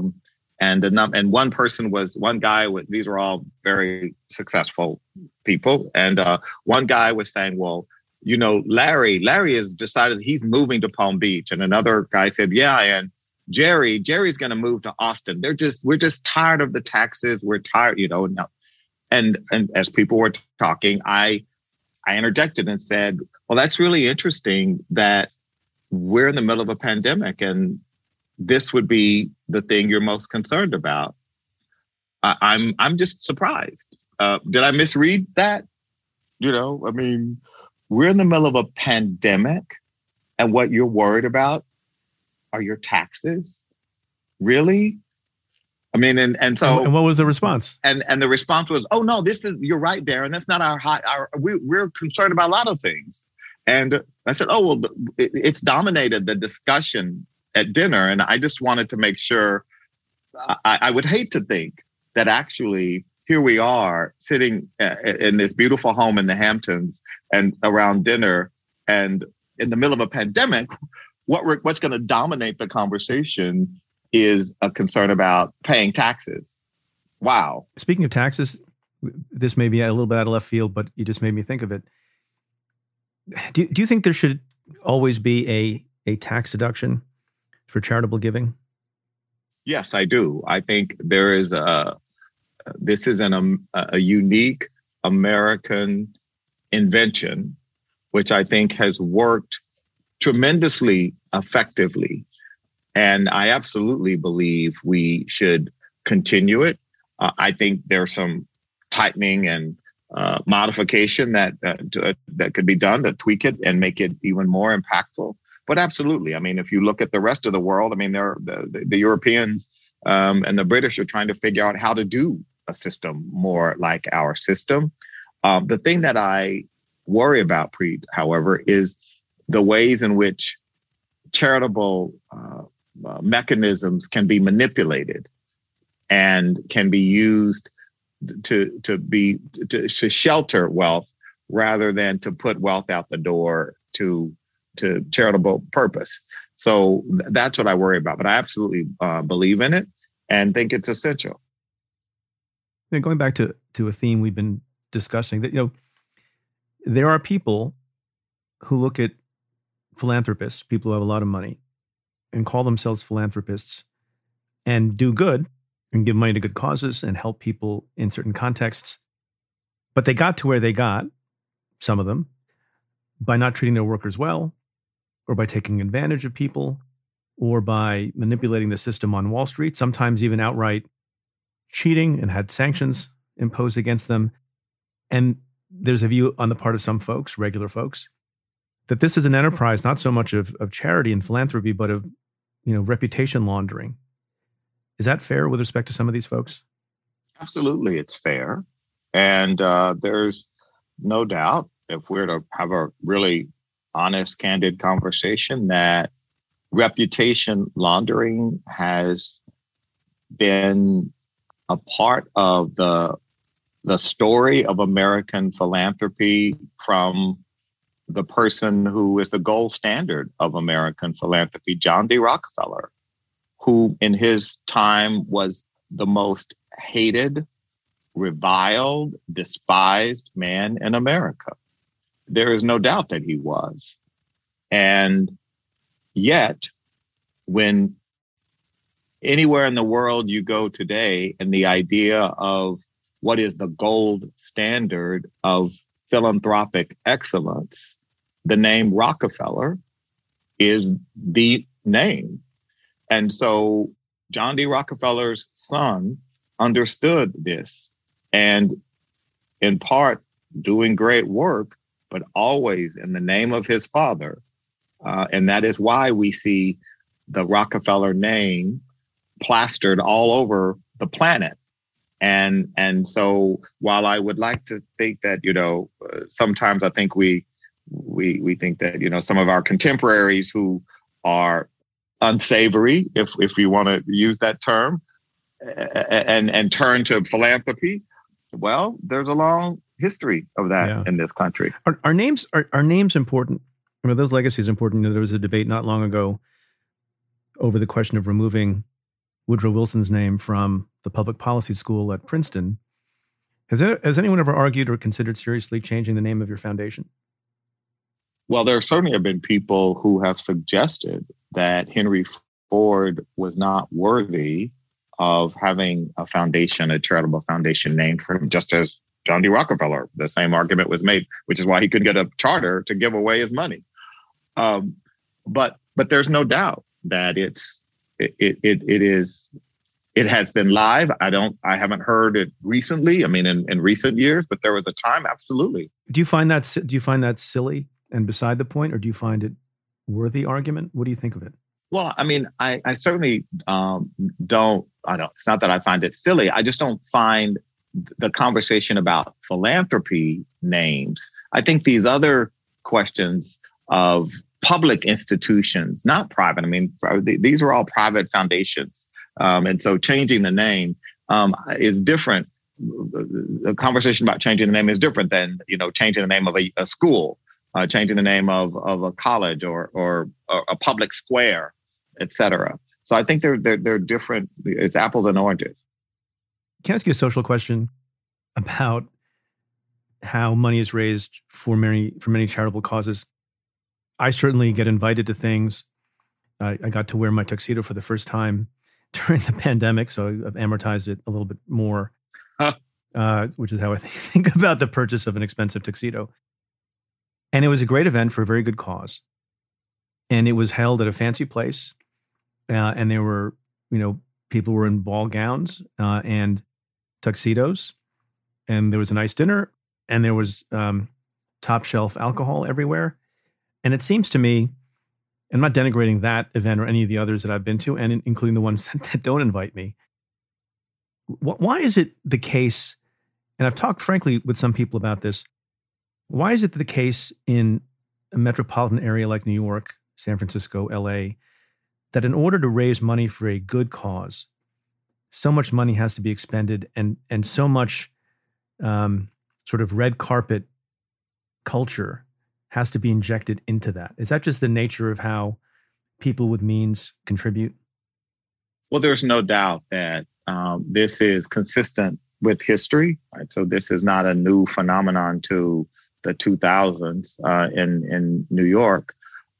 S2: one guy. These are all very successful people, and one guy was saying, "Well, Larry has decided he's moving to Palm Beach," and another guy said, "Yeah, and Jerry's going to move to Austin. We're just tired of the taxes. We're tired, And as people were talking, I interjected and said, "Well, that's really interesting that we're in the middle of a pandemic, and this would be the thing you're most concerned about." I'm just surprised. Did I misread that? I mean, we're in the middle of a pandemic, and what you're worried about are your taxes? Really? I mean, and so.
S1: And what was the response?
S2: And the response was, "Oh no, you're right, Darren. That's not we're concerned about a lot of things." And I said, "Oh well, it's dominated the discussion at dinner, and I just wanted to make sure." I would hate to think that actually here we are sitting in this beautiful home in the Hamptons and around dinner, and in the middle of a pandemic, what's going to dominate the conversation is a concern about paying taxes. Wow.
S1: Speaking of taxes, this may be a little bit out of left field, but you just made me think of it. Do you think there should always be a tax deduction for charitable giving?
S2: Yes, I do. I think there is this is a unique American invention, which I think has worked tremendously effectively. And I absolutely believe we should continue it. I think there's some tightening and modification that could be done to tweak it and make it even more impactful. But absolutely, I mean, if you look at the rest of the world, I mean, the Europeans and the British are trying to figure out how to do a system more like our system. The thing that I worry about, Preet, however, is the ways in which charitable mechanisms can be manipulated and can be used to shelter wealth rather than to put wealth out the door to charitable purpose. So that's what I worry about. But I absolutely believe in it and think it's essential.
S1: And going back to a theme we've been discussing, that there are people who look at philanthropists, people who have a lot of money, and call themselves philanthropists and do good and give money to good causes and help people in certain contexts. But they got to where they got, some of them, by not treating their workers well, or by taking advantage of people, or by manipulating the system on Wall Street, sometimes even outright cheating and had sanctions imposed against them. And there's a view on the part of some folks, regular folks, that this is an enterprise not so much of charity and philanthropy, but of reputation laundering. Is that fair with respect to some of these folks?
S2: Absolutely, it's fair. And there's no doubt, if we're to have a really honest, candid conversation, that reputation laundering has been a part of the story of American philanthropy from the person who is the gold standard of American philanthropy, John D. Rockefeller, who in his time was the most hated, reviled, despised man in America. There is no doubt that he was. And yet, when anywhere in the world you go today, and the idea of what is the gold standard of philanthropic excellence, the name Rockefeller is the name. And so John D. Rockefeller's son understood this, and in part doing great work, but always in the name of his father. And that is why we see the Rockefeller name plastered all over the planet. And so while I would like to think that, sometimes I think we think that, some of our contemporaries who are unsavory, if you want to use that term, and turn to philanthropy, well, there's a long history of that in this country.
S1: Are names important? I mean, those legacies important. There was a debate not long ago over the question of removing Woodrow Wilson's name from the public policy school at Princeton. Has anyone ever argued or considered seriously changing the name of your foundation?
S2: Well, there certainly have been people who have suggested that Henry Ford was not worthy of having a foundation, a charitable foundation named for him, just as John D. Rockefeller. The same argument was made, which is why he couldn't get a charter to give away his money. But there's no doubt that it has been live. I haven't heard it recently. I mean, in recent years, but there was a time, absolutely.
S1: Do you find that silly and beside the point, or do you find it worthy argument? What do you think of it?
S2: Well, I mean, I certainly don't. It's not that I find it silly. I just don't find the conversation about philanthropy names. I think these other questions of public institutions, not private. I mean, these are all private foundations. And so changing the name is different. The conversation about changing the name is different than, changing the name of a school, changing the name of a college or a public square, et cetera. So I think they're different. It's apples and oranges.
S1: Can I ask you a social question about how money is raised for many charitable causes? I certainly get invited to things. I got to wear my tuxedo for the first time during the pandemic, so I've amortized it a little bit more, which is how I think about the purchase of an expensive tuxedo. And it was a great event for a very good cause. And it was held at a fancy place. And there were, people were in ball gowns and tuxedos. And there was a nice dinner. And there was top shelf alcohol everywhere. And it seems to me, I'm not denigrating that event or any of the others that I've been to, and including the ones that don't invite me. Why is it the case, and I've talked frankly with some people about this, why is it the case in a metropolitan area like New York, San Francisco, LA, that in order to raise money for a good cause, so much money has to be expended and so much sort of red carpet culture has to be injected into that? Is that just the nature of how people with means contribute?
S2: Well, there's no doubt that this is consistent with history. Right? So this is not a new phenomenon to the 2000s in New York.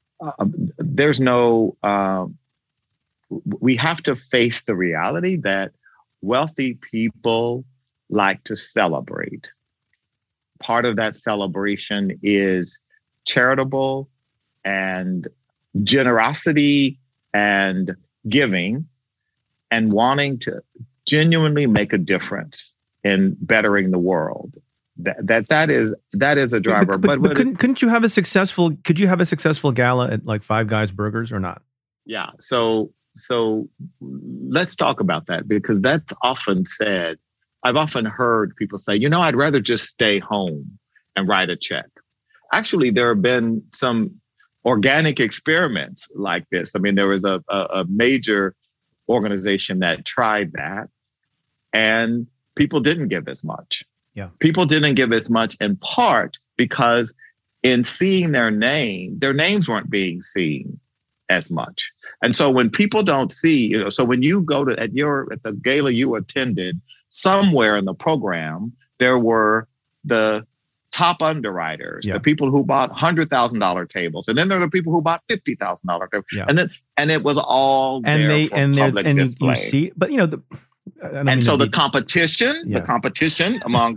S2: We have to face the reality that wealthy people like to celebrate. Part of that celebration is charitable and generosity and giving and wanting to genuinely make a difference in bettering the world. That is a driver.
S1: But couldn't you have a successful gala at like Five Guys Burgers or not?
S2: Yeah. So let's talk about that, because that's often said. I've often heard people say, I'd rather just stay home and write a check. Actually, there have been some organic experiments like this. I mean, there was a major organization that tried that, and people didn't give as much.
S1: Yeah.
S2: People didn't give as much in part because in seeing their names weren't being seen as much. And so when people don't see, so when you go at the gala you attended, somewhere in the program, there were the top underwriters, the people who bought $100,000 tables, and then there are the people who bought $50,000 tables, and it was all public display.
S1: You see, but
S2: the competition among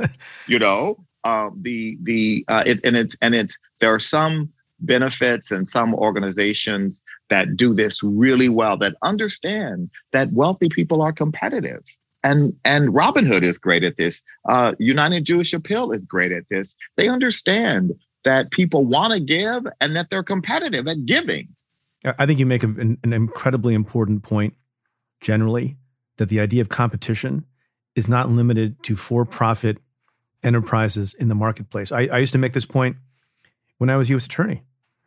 S2: there are some benefits and some organizations that do this really well, that understand that wealthy people are competitive. And Robinhood is great at this. United Jewish Appeal is great at this. They understand that people want to give and that they're competitive at giving.
S1: I think you make an incredibly important point generally, that the idea of competition is not limited to for-profit enterprises in the marketplace. I used to make this point when I was U.S. attorney.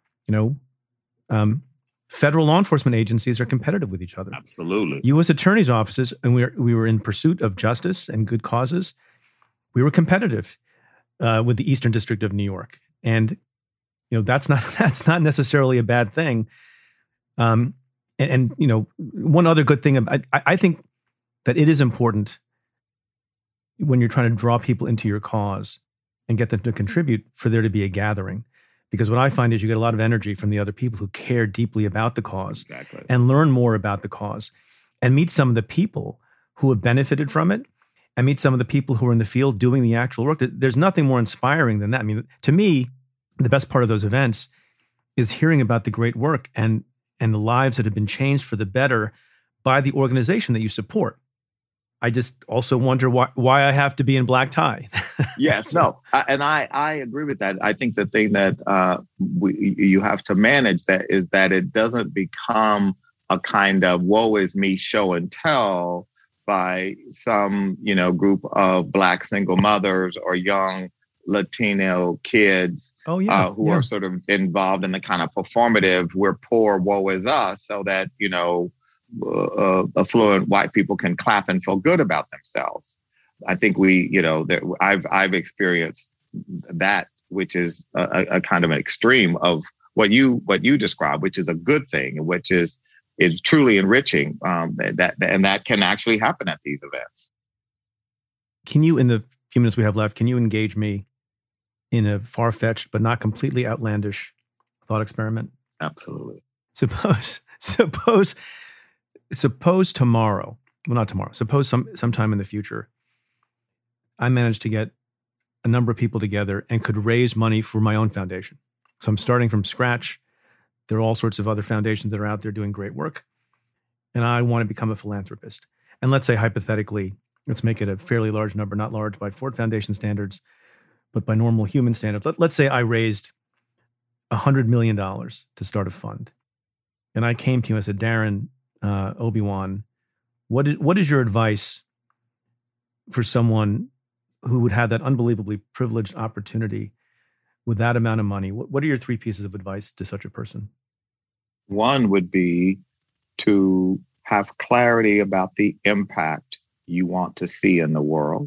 S1: Federal law enforcement agencies are competitive with each other.
S2: Absolutely.
S1: U.S. attorneys' offices, and we were in pursuit of justice and good causes. We were competitive with the Eastern District of New York, and that's not necessarily a bad thing. And one other good thing, I think that it is important when you're trying to draw people into your cause and get them to contribute for there to be a gathering. Because what I find is you get a lot of energy from the other people who care deeply about the cause and learn more about the cause and meet some of the people who have benefited from it and meet some of the people who are in the field doing the actual work. There's nothing more inspiring than that. I mean, to me, the best part of those events is hearing about the great work and the lives that have been changed for the better by the organization that you support. I just also wonder why I have to be in black tie.
S2: Yes, no, I agree with that. I think the thing that you have to manage that is that it doesn't become a kind of woe is me show and tell by some group of Black single mothers or young Latino kids who are sort of involved in the kind of performative "we're poor, woe is us," so that affluent white people can clap and feel good about themselves. I think I've experienced that, which is a kind of an extreme of what you describe, which is a good thing, which is truly enriching. That can actually happen at these events.
S1: Can you, in the few minutes we have left, can you engage me in a far-fetched but not completely outlandish thought experiment?
S2: Absolutely.
S1: Suppose tomorrow, well, not tomorrow, suppose sometime in the future, I managed to get a number of people together and could raise money for my own foundation. So I'm starting from scratch. There are all sorts of other foundations that are out there doing great work. And I want to become a philanthropist. And let's say hypothetically, let's make it a fairly large number, not large by Ford Foundation standards, but by normal human standards. Let's say I raised $100 million to start a fund. And I came to you and I said, Darren, Obi-Wan, what is your advice for someone who would have that unbelievably privileged opportunity with that amount of money? What are your 3 pieces of advice to such a person?
S2: One would be to have clarity about the impact you want to see in the world.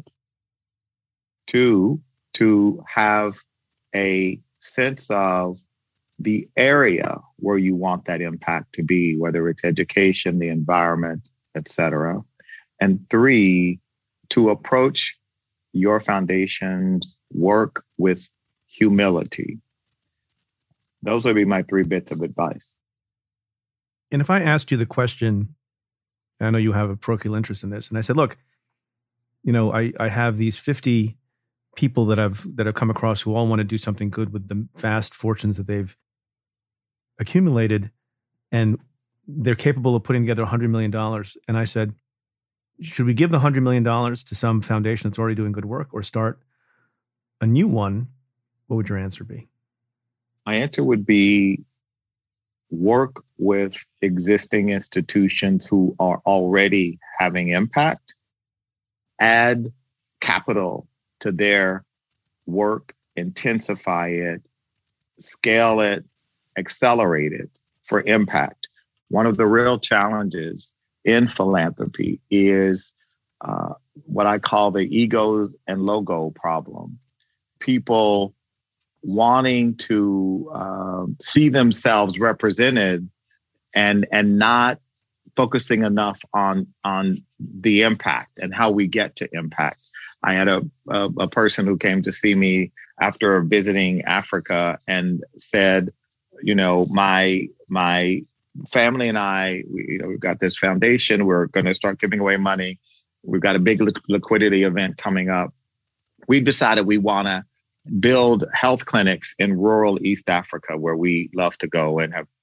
S2: 2, to have a sense of the area where you want that impact to be, whether it's education, the environment, et cetera. And 3, to approach your foundation's work with humility. Those would be my 3 bits of advice.
S1: And if I asked you the question, I know you have a parochial interest in this, and I said, look, I have these 50 people that I've come across who all want to do something good with the vast fortunes that they've accumulated, and they're capable of putting together $100 million. And I said, should we give the $100 million to some foundation that's already doing good work or start a new one? What would your answer be?
S2: My answer would be work with existing institutions who are already having impact, add capital to their work, intensify it, scale it, accelerate it for impact. One of the real challenges in philanthropy is what I call the egos and logo problem. People wanting to see themselves represented and not focusing enough on the impact and how we get to impact. I had a person who came to see me after visiting Africa and said, my family and I, we've got this foundation. We're going to start giving away money. We've got a big liquidity event coming up. We've decided we want to build health clinics in rural East Africa, where we love to go and have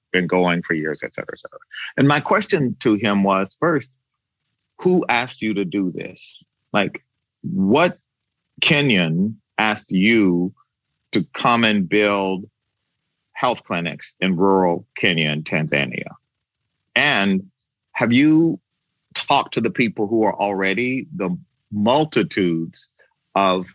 S2: been going for years, et cetera, et cetera. And my question to him was, first, who asked you to do this? Like, what Kenyan asked you to come and build health clinics in rural Kenya and Tanzania? And have you talked to the people who are already the multitudes of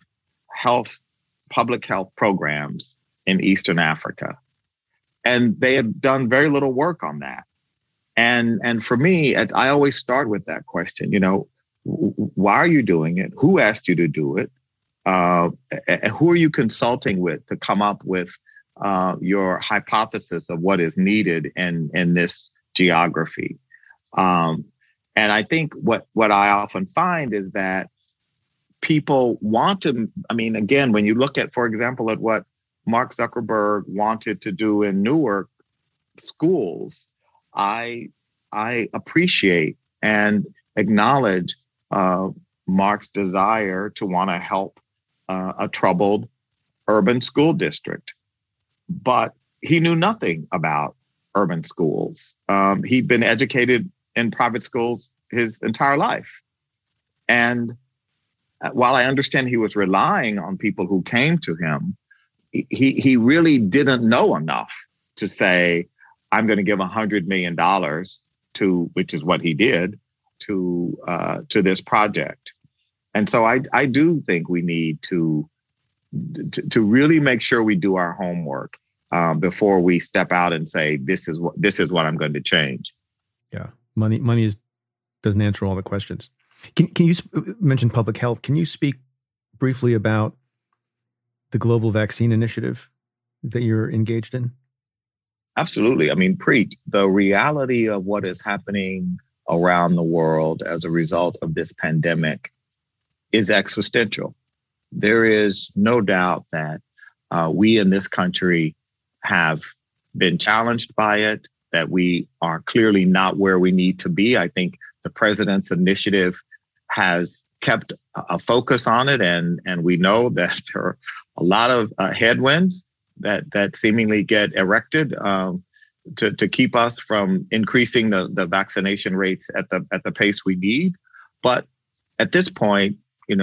S2: public health programs in Eastern Africa? And they have done very little work on that. And for me, I always start with that question, why are you doing it? Who asked you to do it? And who are you consulting with to come up with your hypothesis of what is needed in this geography? And I think what I often find is that people want to, again, when you look at, for example, at what Mark Zuckerberg wanted to do in Newark schools, I appreciate and acknowledge Mark's desire to want to help a troubled urban school district. But he knew nothing about urban schools. He'd been educated in private schools his entire life. And while I understand he was relying on people who came to him, he really didn't know enough to say, I'm going to give $100 million to, which is what he did, to this project. And so I do think we need to really make sure we do our homework before we step out and say, this is what I'm going to change.
S1: Yeah, money doesn't answer all the questions. Can you mention public health? Can you speak briefly about the global vaccine initiative that you're engaged in?
S2: Absolutely. Preet, the reality of what is happening around the world as a result of this pandemic is existential. There is no doubt that we in this country have been challenged by it, that we are clearly not where we need to be. I think the president's initiative has kept a focus on it, and we know that there are a lot of headwinds that seemingly get erected to keep us from increasing the vaccination rates at the pace we need. But at this point,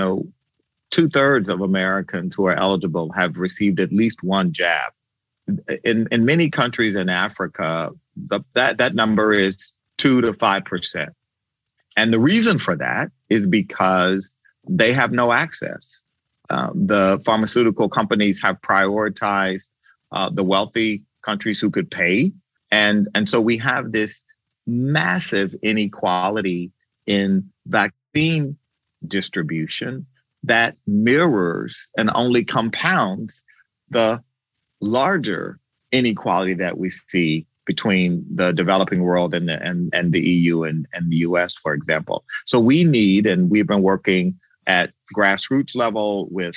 S2: 2/3 of Americans who are eligible have received at least one jab. In many countries in Africa, that number is 2 to 5%. And the reason for that is because they have no access. The pharmaceutical companies have prioritized the wealthy countries who could pay. And so we have this massive inequality in vaccine distribution that mirrors and only compounds the larger inequality that we see between the developing world and the EU and the US, for example. So we need, and we've been working at grassroots level with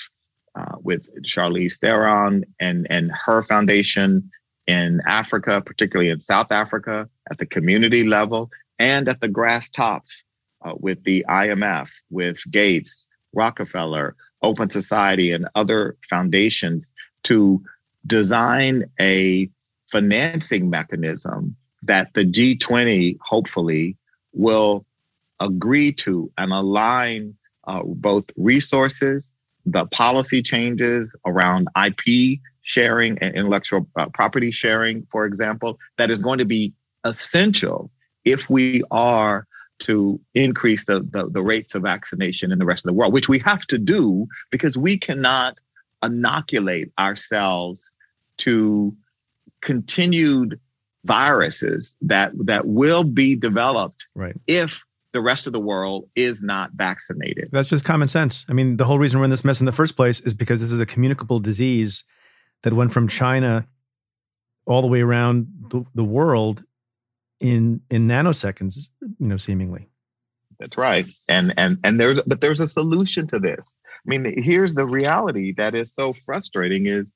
S2: Charlize Theron and her foundation in Africa, particularly in South Africa, at the community level, and at the grass tops with the IMF, with Gates, Rockefeller, Open Society, and other foundations to design a financing mechanism that the G20 hopefully will agree to and align both resources, the policy changes around IP sharing and intellectual property sharing, for example, that is going to be essential if we are to increase the rates of vaccination in the rest of the world, which we have to do because we cannot inoculate ourselves to continued viruses that will be developed if the rest of the world is not vaccinated.
S1: That's just common sense. The whole reason we're in this mess in the first place is because this is a communicable disease that went from China all the way around the world in nanoseconds, seemingly.
S2: That's right. And there's a solution to this. Here's the reality that is so frustrating is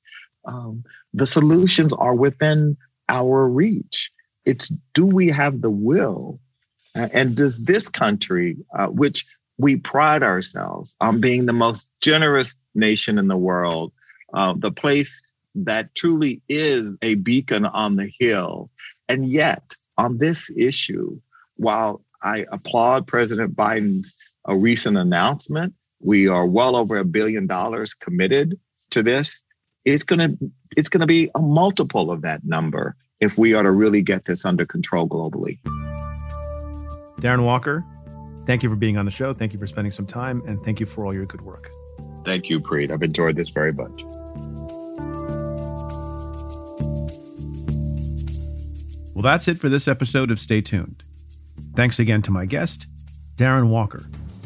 S2: the solutions are within our reach. It's, do we have the will? And does this country, which we pride ourselves on being the most generous nation in the world, the place that truly is a beacon on the hill And yet, on this issue, while I applaud President Biden's recent announcement, we are well over $1 billion committed to this. It's going to be a multiple of that number if we are to really get this under control globally.
S1: Darren Walker, thank you for being on the show. Thank you for spending some time, and thank you for all your good work.
S2: Thank you, Preet. I've enjoyed this very much.
S1: Well, that's it for this episode of Stay Tuned. Thanks again to my guest, Darren Walker.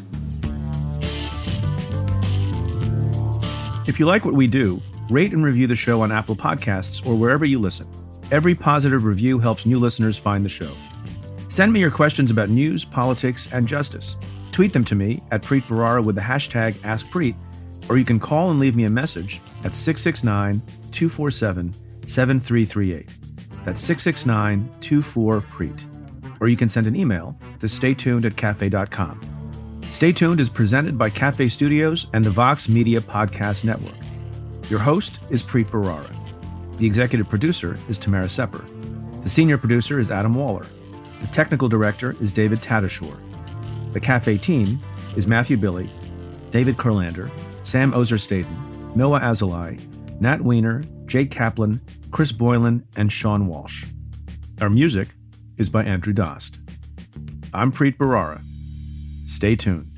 S1: If you like what we do, rate and review the show on Apple Podcasts or wherever you listen. Every positive review helps new listeners find the show. Send me your questions about news, politics, and justice. Tweet them to me at Preet Bharara with the hashtag AskPreet, or you can call and leave me a message at 669-247-7338. That's 669-24-PREET. Or you can send an email to staytuned@cafe.com. Stay Tuned is presented by Cafe Studios and the Vox Media Podcast Network. Your host is Preet Bharara. The executive producer is Tamara Sepper. The senior producer is Adam Waller. The technical director is David Tadashore. The Cafe team is Matthew Billy, David Kurlander, Sam Ozer-Staten, Noah Azulai, Nat Weiner, Jake Kaplan, Chris Boylan, and Sean Walsh. Our music is by Andrew Dost. I'm Preet Bharara. Stay tuned.